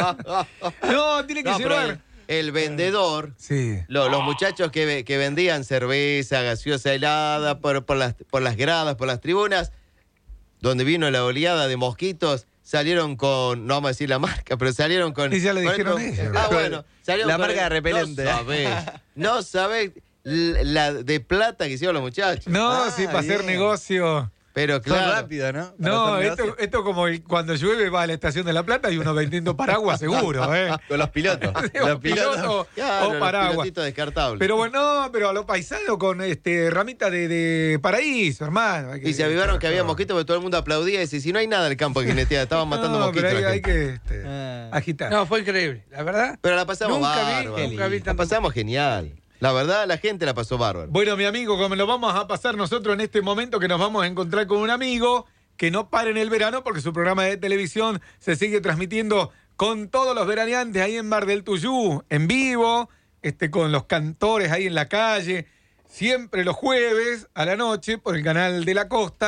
No, tiene que llevar...
El vendedor,
sí.
Los muchachos que vendían cerveza, gaseosa helada por las gradas, por las tribunas, donde vino la oleada de mosquitos, salieron con, no vamos a decir la marca, pero salieron con...
Y ya le dijeron ellos.
Bueno, salieron
la marca de repelente.
No sabés la de plata que hicieron los muchachos.
No, sí, para hacer negocio...
Pero claro.
Son rápido, ¿no?
No, esto como cuando llueve va a la estación de La Plata y uno vendiendo paraguas seguro, ¿eh?
Con los pilotos.
Los pilotos
claro,
o paraguas.
Los descartables.
Pero bueno, pero a los paisanos con ramita de paraíso, hermano.
Y se avivaron que había mosquitos porque todo el mundo aplaudía y decía, si no hay nada en el campo de jineteada, estaban matando mosquitos.
Pero hay que agitar.
No, fue increíble, la verdad.
Pero la pasamos bárbaro. La pasamos genial. La verdad, la gente la pasó bárbaro.
Bueno, mi amigo, como lo vamos a pasar nosotros en este momento, que nos vamos a encontrar con un amigo que no para en el verano porque su programa de televisión se sigue transmitiendo con todos los veraneantes ahí en Mar del Tuyú, en vivo, con los cantores ahí en la calle, siempre los jueves a la noche por el canal de la Costa,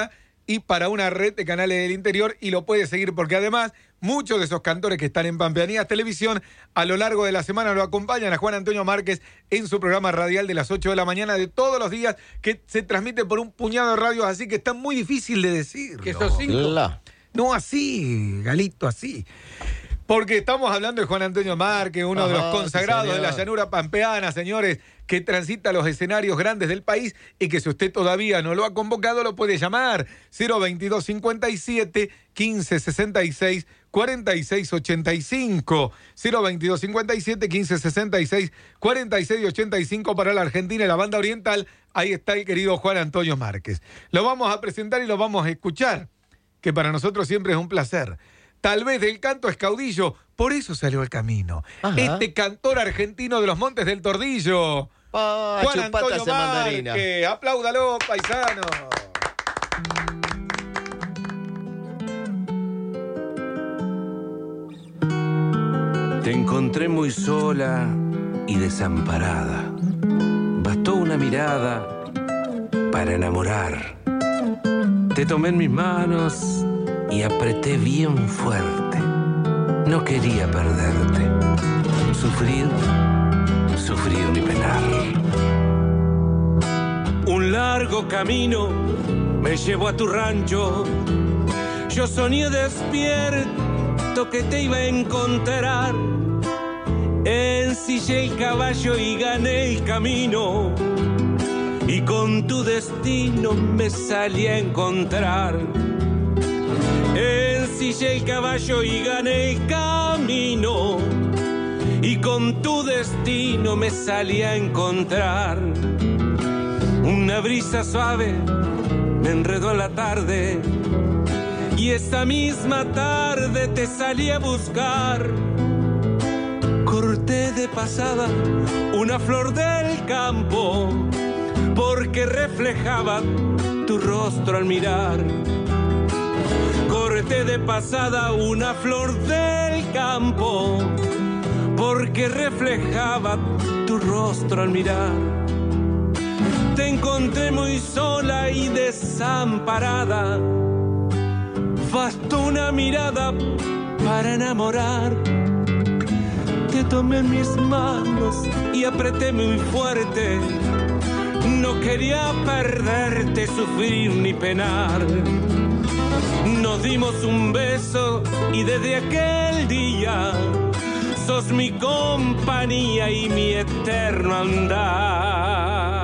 y para una red de canales del interior, y lo puede seguir porque además muchos de esos cantores que están en Pampeanías Televisión a lo largo de la semana lo acompañan a Juan Antonio Márquez en su programa radial de las 8 de la mañana de todos los días, que se transmite por un puñado de radios, así que está muy difícil de decir.
¿Que son 5?
No así, Galito, así. Porque estamos hablando de Juan Antonio Márquez, uno de los consagrados de la llanura pampeana, señores, que transita los escenarios grandes del país y que si usted todavía no lo ha convocado, lo puede llamar 022 57 15 66 46 85. 022 57 15 66 46 85 para la Argentina y la banda oriental. Ahí está el querido Juan Antonio Márquez. Lo vamos a presentar y lo vamos a escuchar, que para nosotros siempre es un placer. Tal vez del canto es caudillo, por eso salió al camino.
Ajá.
Este cantor argentino de los Montes del Tordillo, Juan Antonio Márquez. Apláudalo, paisano.
Te encontré muy sola y desamparada. Bastó una mirada para enamorar. Te tomé en mis manos y apreté bien fuerte. No quería perderte. Sufrir ni penar. Un largo camino me llevó a tu rancho. Yo soñé despierto que te iba a encontrar. Ensillé el caballo y gané el camino. Y con tu destino me salí a encontrar. Ensillé el caballo y gané el camino. Y con tu destino me salí a encontrar. Una brisa suave me enredó en la tarde. Y esa misma tarde te salí a buscar. Corté de pasada una flor del campo, porque reflejaba tu rostro al mirar. Corté de pasada una flor del campo, porque reflejaba tu rostro al mirar. Te encontré muy sola y desamparada. Bastó una mirada para enamorar. Te tomé en mis manos y apreté muy fuerte. No quería perderte, sufrir ni penar. Nos dimos un beso y desde aquel día sos mi compañía y mi eterno andar.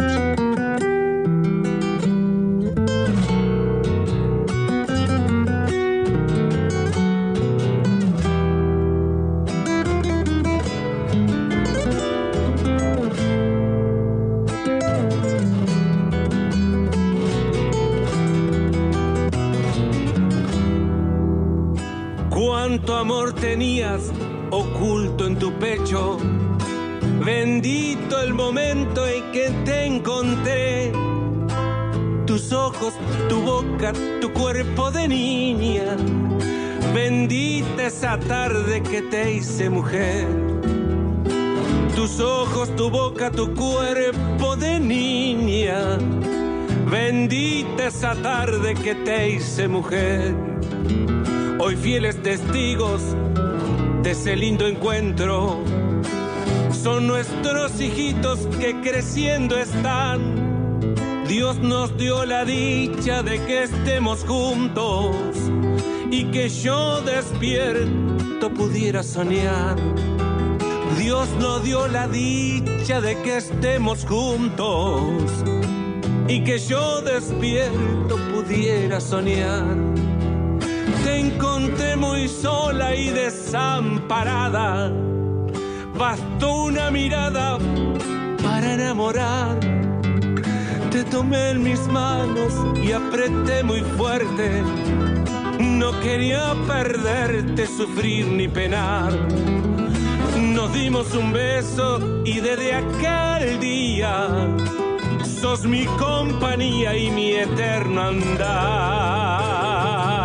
Cuánto amor tenías oculto en tu pecho. Bendito el momento en que te encontré. Tus ojos, tu boca, tu cuerpo de niña. Bendita esa tarde que te hice mujer. Tus ojos, tu boca, tu cuerpo de niña. Bendita esa tarde que te hice mujer. Hoy fieles testigos de ese lindo encuentro son nuestros hijitos que creciendo están. Dios nos dio la dicha de que estemos juntos y que yo despierto pudiera soñar. Dios nos dio la dicha de que estemos juntos y que yo despierto pudiera soñar. Te encontré muy sola y desamparada. Bastó una mirada para enamorar. Te tomé en mis manos y apreté muy fuerte. No quería perderte, sufrir ni penar. Nos dimos un beso y desde aquel día sos mi compañía y mi eterno andar.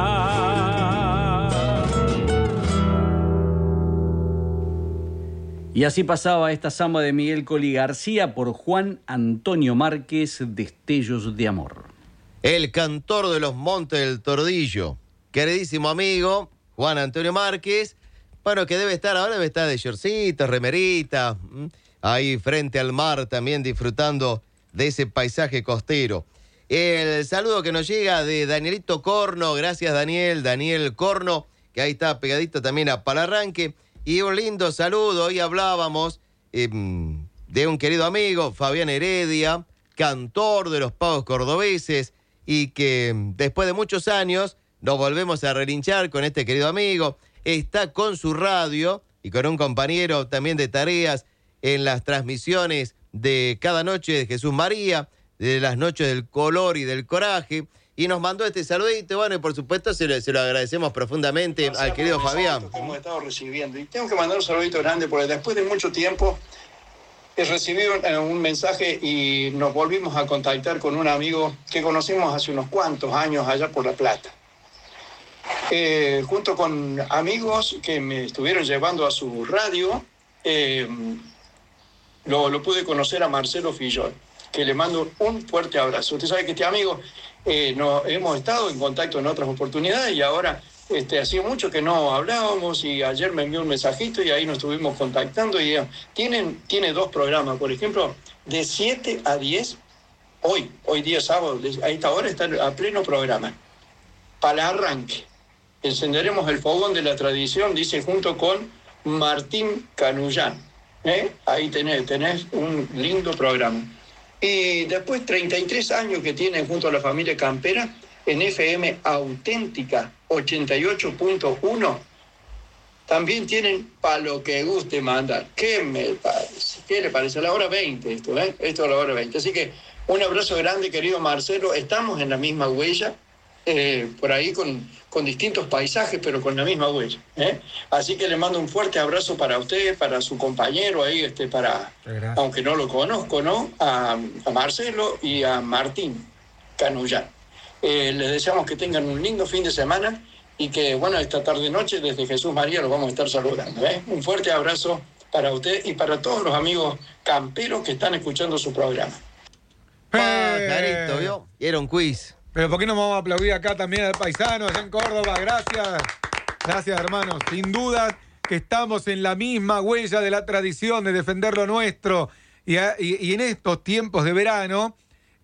Y así pasaba esta samba de Miguel Coli García por Juan Antonio Márquez, Destellos de Amor.
el cantor de los Montes del Tordillo, queridísimo amigo Juan Antonio Márquez, bueno, que debe estar de shortcito, remerita, ahí frente al mar también disfrutando de ese paisaje costero. El saludo que nos llega de Danielito Corno, gracias Daniel Corno, que ahí está pegadito también a Palarranque, y un lindo saludo. Hoy hablábamos de un querido amigo, Fabián Heredia, cantor de los pagos cordobeses, y que después de muchos años nos volvemos a relinchar con este querido amigo. Está con su radio y con un compañero también de tareas en las transmisiones de cada noche de Jesús María, de las noches del color y del coraje, y nos mandó este saludito. Bueno, y por supuesto se lo agradecemos profundamente al querido Fabián.
Que hemos estado recibiendo, y tengo que mandar un saludito grande porque después de mucho tiempo he recibido un mensaje y nos volvimos a contactar con un amigo que conocimos hace unos cuantos años allá por La Plata. Junto con amigos que me estuvieron llevando a su radio, lo pude conocer a Marcelo Fillol, que le mando un fuerte abrazo. Usted sabe que este amigo hemos estado en contacto en otras oportunidades y ahora hacía mucho que no hablábamos, y ayer me envió un mensajito y ahí nos estuvimos contactando. Y tiene 2 programas, por ejemplo, de 7 a 10, hoy día sábado, a esta hora está a pleno programa. Palarranque. Encenderemos el fogón de la tradición, dice, junto con Martín Canullán. Ahí tenés un lindo programa. Y después 33 años que tienen junto a la familia Campera en FM Auténtica 88.1. También tienen para lo que guste mandar. ¿Qué me parece? ¿Qué le parece? A la hora 20 esto, Esto a la hora 20. Así que un abrazo grande, querido Marcelo. Estamos en la misma huella, por ahí con distintos paisajes, pero con la misma huella. Así que le mando un fuerte abrazo para usted, para su compañero ahí, aunque no lo conozco, ¿no? A Marcelo y a Martín Canullán. Les deseamos que tengan un lindo fin de semana y que, bueno, esta tarde-noche desde Jesús María los vamos a estar saludando. Un fuerte abrazo para usted y para todos los amigos camperos que están escuchando su programa.
Carito, ¿vio? Y era un quiz.
Pero ¿por qué no vamos a aplaudir acá también al paisano allá en Córdoba? Gracias. Gracias, hermanos. Sin duda que estamos en la misma huella de la tradición de defender lo nuestro. Y en estos tiempos de verano,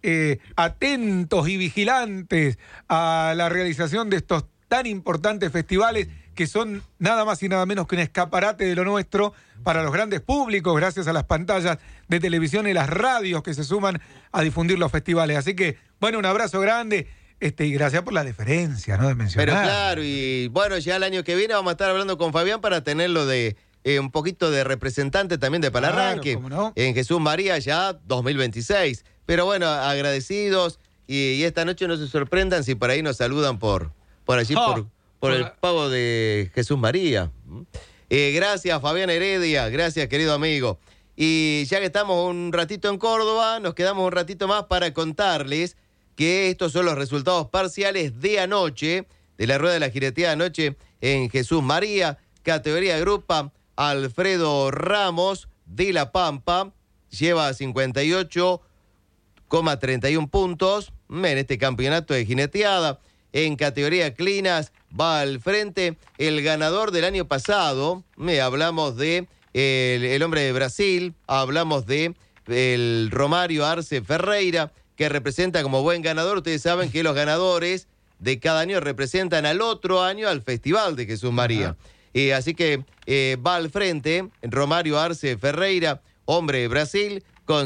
atentos y vigilantes a la realización de estos tan importantes festivales que son nada más y nada menos que un escaparate de lo nuestro para los grandes públicos, gracias a las pantallas de televisión y las radios que se suman a difundir los festivales. Así que, bueno, un abrazo grande y gracias por la deferencia, ¿no?, de mencionar.
Pero claro, y bueno, ya el año que viene vamos a estar hablando con Fabián para tenerlo de un poquito de representante también de Palarranque,
claro, ¿cómo no?,
en Jesús María ya 2026. Pero bueno, agradecidos, y esta noche no se sorprendan si por ahí nos saludan por allí, por el pago de Jesús María. Gracias, Fabián Heredia, gracias, querido amigo. Y ya que estamos un ratito en Córdoba, nos quedamos un ratito más para contarles que estos son los resultados parciales de anoche, de la rueda de la jineteada anoche en Jesús María, categoría grupa. Alfredo Ramos de La Pampa lleva 58,31 puntos en este campeonato de jineteada. En categoría clinas va al frente el ganador del año pasado. Hablamos de el hombre de Brasil, hablamos de el Romario Arce Ferreira, que representa como buen ganador. Ustedes saben que los ganadores de cada año representan al otro año al Festival de Jesús María. Así que va al frente Romario Arce Ferreira, hombre de Brasil, con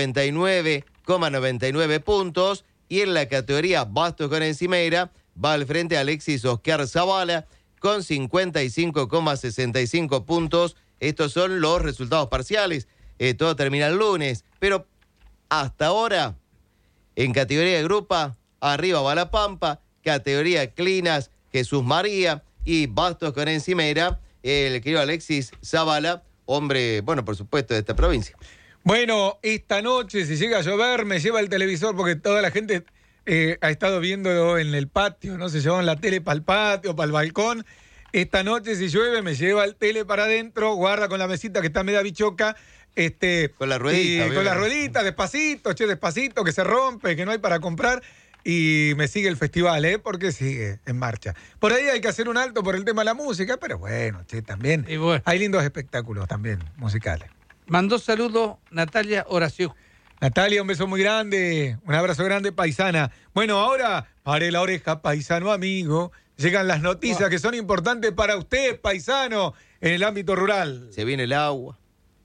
59,99 puntos. Y en la categoría bastos con encimera va al frente Alexis Oscar Zavala con 55,65 puntos. Estos son los resultados parciales. Todo termina el lunes. Pero hasta ahora, en categoría de grupa, arriba va La Pampa, categoría clinas Jesús María y bastos con encimera, el querido Alexis Zavala, hombre, bueno, por supuesto, de esta provincia.
Bueno, esta noche, si llega a llover, me lleva el televisor porque toda la gente ha estado viendo en el patio, ¿no? Se llevaban la tele para el patio, para el balcón. Esta noche, si llueve, me lleva el tele para adentro, guarda con la mesita que está media bichoca.
Con la ruedita.
Con la ruedita, despacito, despacito, que se rompe, que no hay para comprar. y me sigue el festival, porque sigue en marcha. Por ahí hay que hacer un alto por el tema de la música, pero bueno, che, también hay lindos espectáculos también musicales.
Mandó saludo Natalia Horacio.
Natalia, un beso muy grande, un abrazo grande, paisana. Bueno, ahora, pare la oreja, paisano amigo. Llegan las noticias que son importantes para usted, paisano, en el ámbito rural.
Se viene el agua.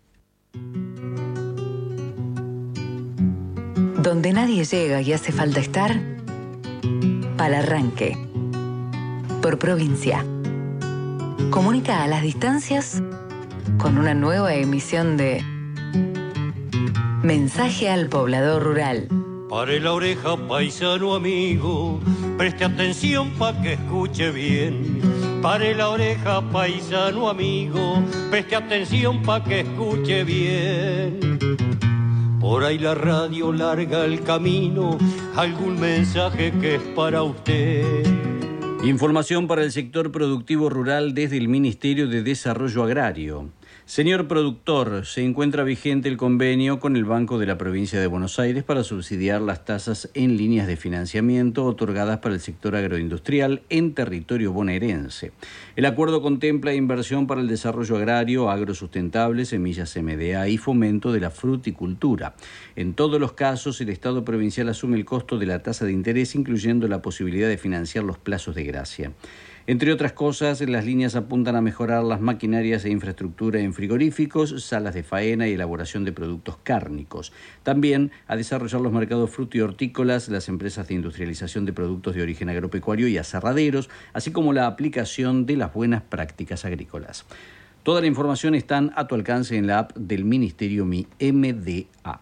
Donde nadie llega y hace falta estar, Palarranque. Por provincia. Comunica a las distancias con una nueva emisión de Mensaje al poblador rural.
Pare la oreja, paisano amigo, preste atención pa' que escuche bien. Pare la oreja, paisano amigo, preste atención pa' que escuche bien. Por ahí la radio larga el camino, algún mensaje que es para usted.
Información para el sector productivo rural desde el Ministerio de Desarrollo Agrario. Señor productor, se encuentra vigente el convenio con el Banco de la Provincia de Buenos Aires para subsidiar las tasas en líneas de financiamiento otorgadas para el sector agroindustrial en territorio bonaerense. El acuerdo contempla inversión para el desarrollo agrario, agrosustentable, semillas MDA y fomento de la fruticultura. En todos los casos, el Estado provincial asume el costo de la tasa de interés, incluyendo la posibilidad de financiar los plazos de gracia. Entre otras cosas, las líneas apuntan a mejorar las maquinarias e infraestructura en frigoríficos, salas de faena y elaboración de productos cárnicos. También a desarrollar los mercados fruti-hortícolas, las empresas de industrialización de productos de origen agropecuario y aserraderos, así como la aplicación de las buenas prácticas agrícolas. Toda la información está a tu alcance en la app del Ministerio Mi MDA.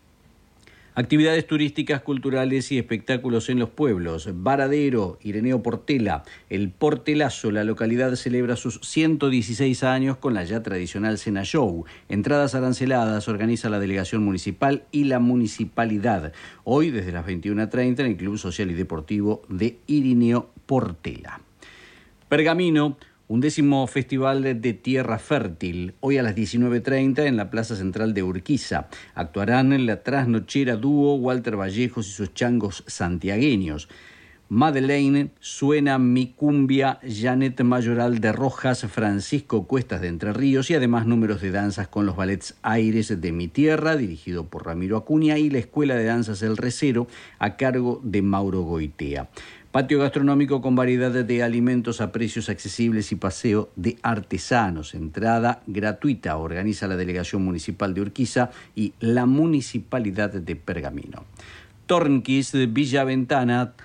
Actividades turísticas, culturales y espectáculos en los pueblos. Varadero, Ireneo Portela, El Portelazo. La localidad celebra sus 116 años con la ya tradicional Cena Show. Entradas aranceladas organiza la delegación municipal y la municipalidad. Hoy desde las 21:30 en el Club Social y Deportivo de Ireneo Portela. Pergamino. 11º Festival de Tierra Fértil, hoy a las 19:30 en la Plaza Central de Urquiza. Actuarán en la trasnochera dúo Walter Vallejos y sus changos santiagueños. Madeleine, Suena mi cumbia, Janet Mayoral de Rojas, Francisco Cuestas de Entre Ríos y además números de danzas con los ballets Aires de mi Tierra, dirigido por Ramiro Acuña, y la Escuela de Danzas El Recero, a cargo de Mauro Goitea. Patio gastronómico con variedad de alimentos a precios accesibles y paseo de artesanos. Entrada gratuita. Organiza la Delegación Municipal de Urquiza y la Municipalidad de Pergamino. Tornquist, Villa Ventana,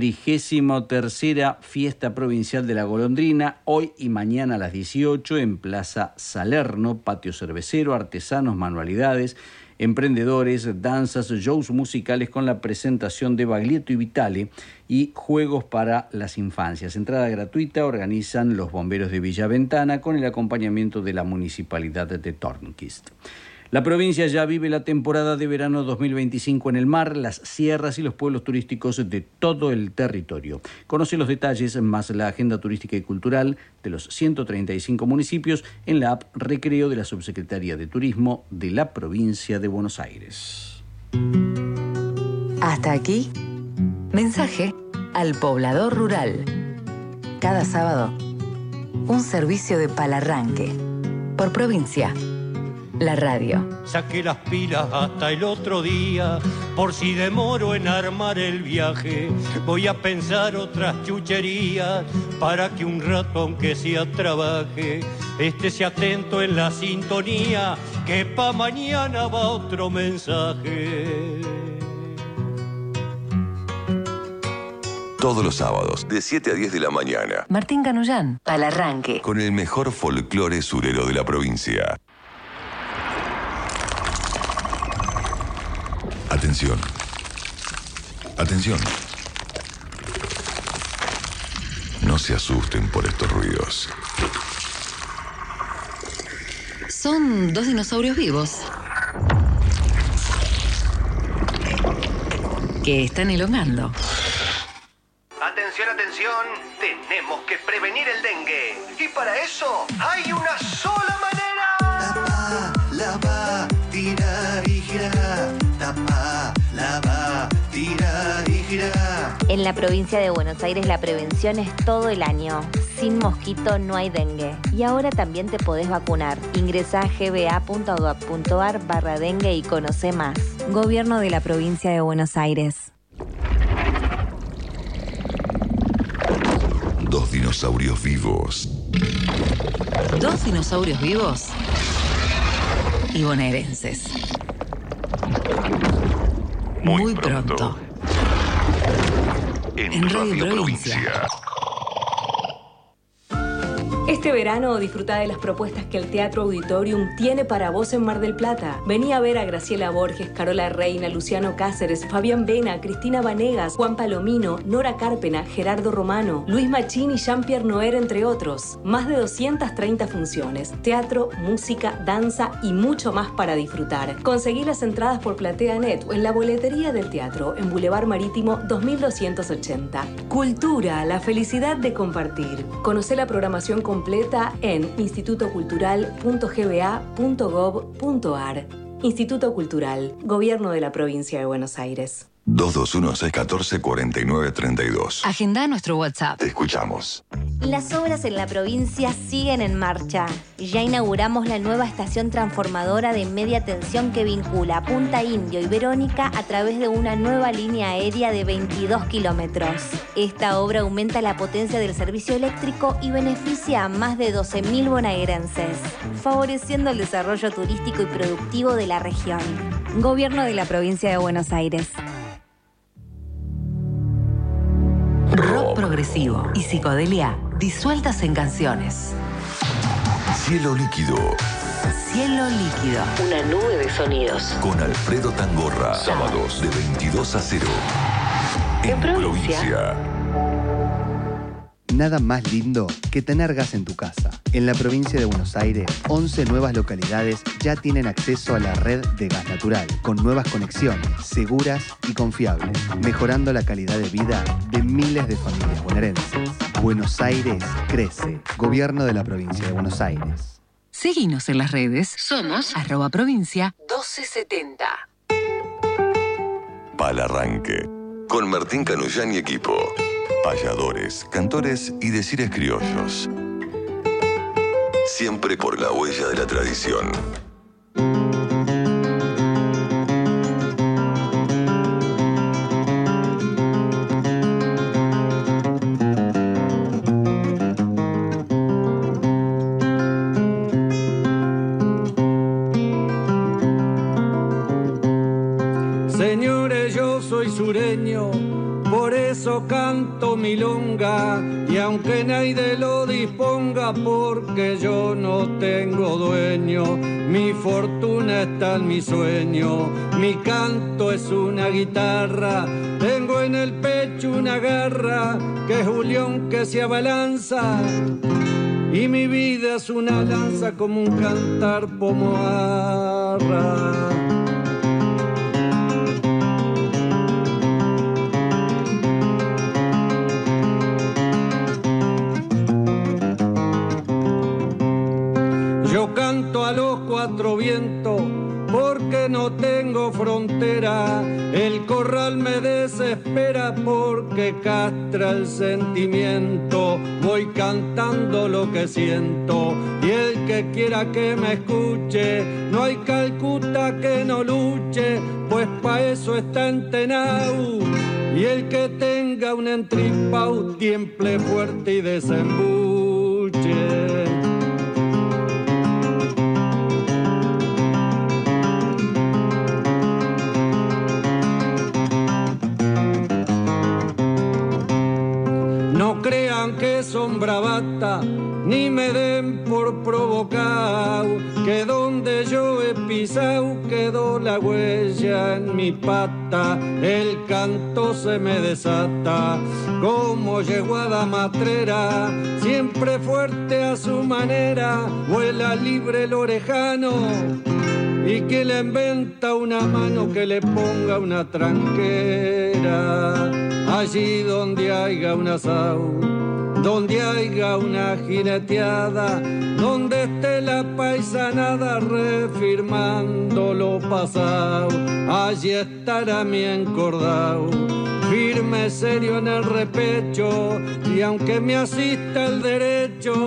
33ª Fiesta Provincial de la Golondrina, hoy y mañana a las 18 en Plaza Salerno, patio cervecero, artesanos, manualidades, emprendedores, danzas, shows musicales con la presentación de Baglietto y Vitale y juegos para las infancias. Entrada gratuita, organizan los bomberos de Villa Ventana con el acompañamiento de la Municipalidad de Tornquist. La provincia ya vive la temporada de verano 2025 en el mar, las sierras y los pueblos turísticos de todo el territorio. Conoce los detalles más la agenda turística y cultural de los 135 municipios en la app Recreo de la Subsecretaría de Turismo de la provincia de Buenos Aires.
Hasta aquí, mensaje al poblador rural. Cada sábado, un servicio de Palarranque. Por provincia. La radio.
Saqué las pilas hasta el otro día, por si demoro en armar el viaje. Voy a pensar otras chucherías, para que un rato aunque sea trabaje. Estése atento en la sintonía, que pa' mañana va otro mensaje.
Todos los sábados, de 7 a 10 de la mañana.
Martín Canullán, Palarranque.
Con el mejor folclore surero de la provincia. Atención. Atención. No se asusten por estos ruidos.
Son 2 dinosaurios vivos que están elongando.
Atención, atención, tenemos que prevenir el dengue. Y para eso hay una sola manera.
Lava, tirar y girar. Tapa, lava, tirar y girar.
la provincia de Buenos Aires la prevención es todo el año. Sin mosquito no hay dengue. Y ahora también te podés vacunar. Ingresá a gba.gov.ar/dengue y conoce más. Gobierno de la provincia de Buenos Aires.
Dos dinosaurios vivos.
Dos dinosaurios vivos y bonaerenses. Muy pronto.
En Radio Provincia.
Este verano disfruta de las propuestas que el Teatro Auditorium tiene para vos en Mar del Plata. Vení a ver a Graciela Borges, Carola Reina, Luciano Cáceres, Fabián Vena, Cristina Vanegas, Juan Palomino, Nora Carpena, Gerardo Romano, Luis Machín y Jean-Pierre Noer, entre otros. Más de 230 funciones, teatro, música, danza y mucho más para disfrutar. Conseguí las entradas por PlateaNet o en la boletería del teatro en Boulevard Marítimo 2280. Cultura, la felicidad de compartir. Conocé la programación completa en institutocultural.gba.gov.ar. Instituto Cultural, Gobierno de la Provincia de Buenos Aires.
221-614-4932.
Agenda nuestro WhatsApp.
Te escuchamos.
Las obras en la provincia siguen en marcha. Ya inauguramos la nueva estación transformadora de media tensión que vincula Punta Indio y Verónica a través de una nueva línea aérea de 22 kilómetros. Esta obra aumenta la potencia del servicio eléctrico y beneficia a más de 12.000 bonaerenses, favoreciendo el desarrollo turístico y productivo de la región. Gobierno de la provincia de Buenos Aires.
Rock progresivo y psicodelia disueltas en canciones.
Cielo líquido.
Cielo líquido. Una nube de sonidos.
Con Alfredo Tangorra. Sábados de 22 a 0. En provincia.
Nada más lindo que tener gas en tu casa. En la provincia de Buenos Aires, 11 nuevas localidades ya tienen acceso a la red de gas natural, con nuevas conexiones, seguras y confiables, mejorando la calidad de vida de miles de familias bonaerenses. Buenos Aires crece. Gobierno de la provincia de Buenos Aires.
Seguinos en las redes. Somos @provincia 1270.
Palarranque. Con Martín Canullán y equipo. Payadores, cantores y decires criollos. Siempre por la huella de la tradición.
Señores, yo soy sureño, por eso canto milonga, y aunque nadie lo disponga, porque yo no tengo dueño, mi fortuna está en mi sueño, mi canto es una guitarra, tengo en el pecho una garra, que es Julián que se abalanza, y mi vida es una lanza como un cantar pomoarra. Yo canto a los cuatro vientos porque no tengo frontera. El corral me desespera porque castra el sentimiento. Voy cantando lo que siento y el que quiera que me escuche, no hay Calcuta que no luche, pues pa' eso está Entenau. Y el que tenga un entripau, tiemple fuerte y desembuche. No crean que son bravata, ni me den por provocar, que donde yo he pisado quedó la huella en mi pata, el canto se me desata, como yeguada matrera, siempre fuerte a su manera, vuela libre el orejano, y que le inventa una mano que le ponga una tranquera, allí donde haya un asao, donde haya una jineteada, donde esté la paisanada refirmando lo pasado, allí estará mi encordado, firme, serio en el repecho, y aunque me asista el derecho,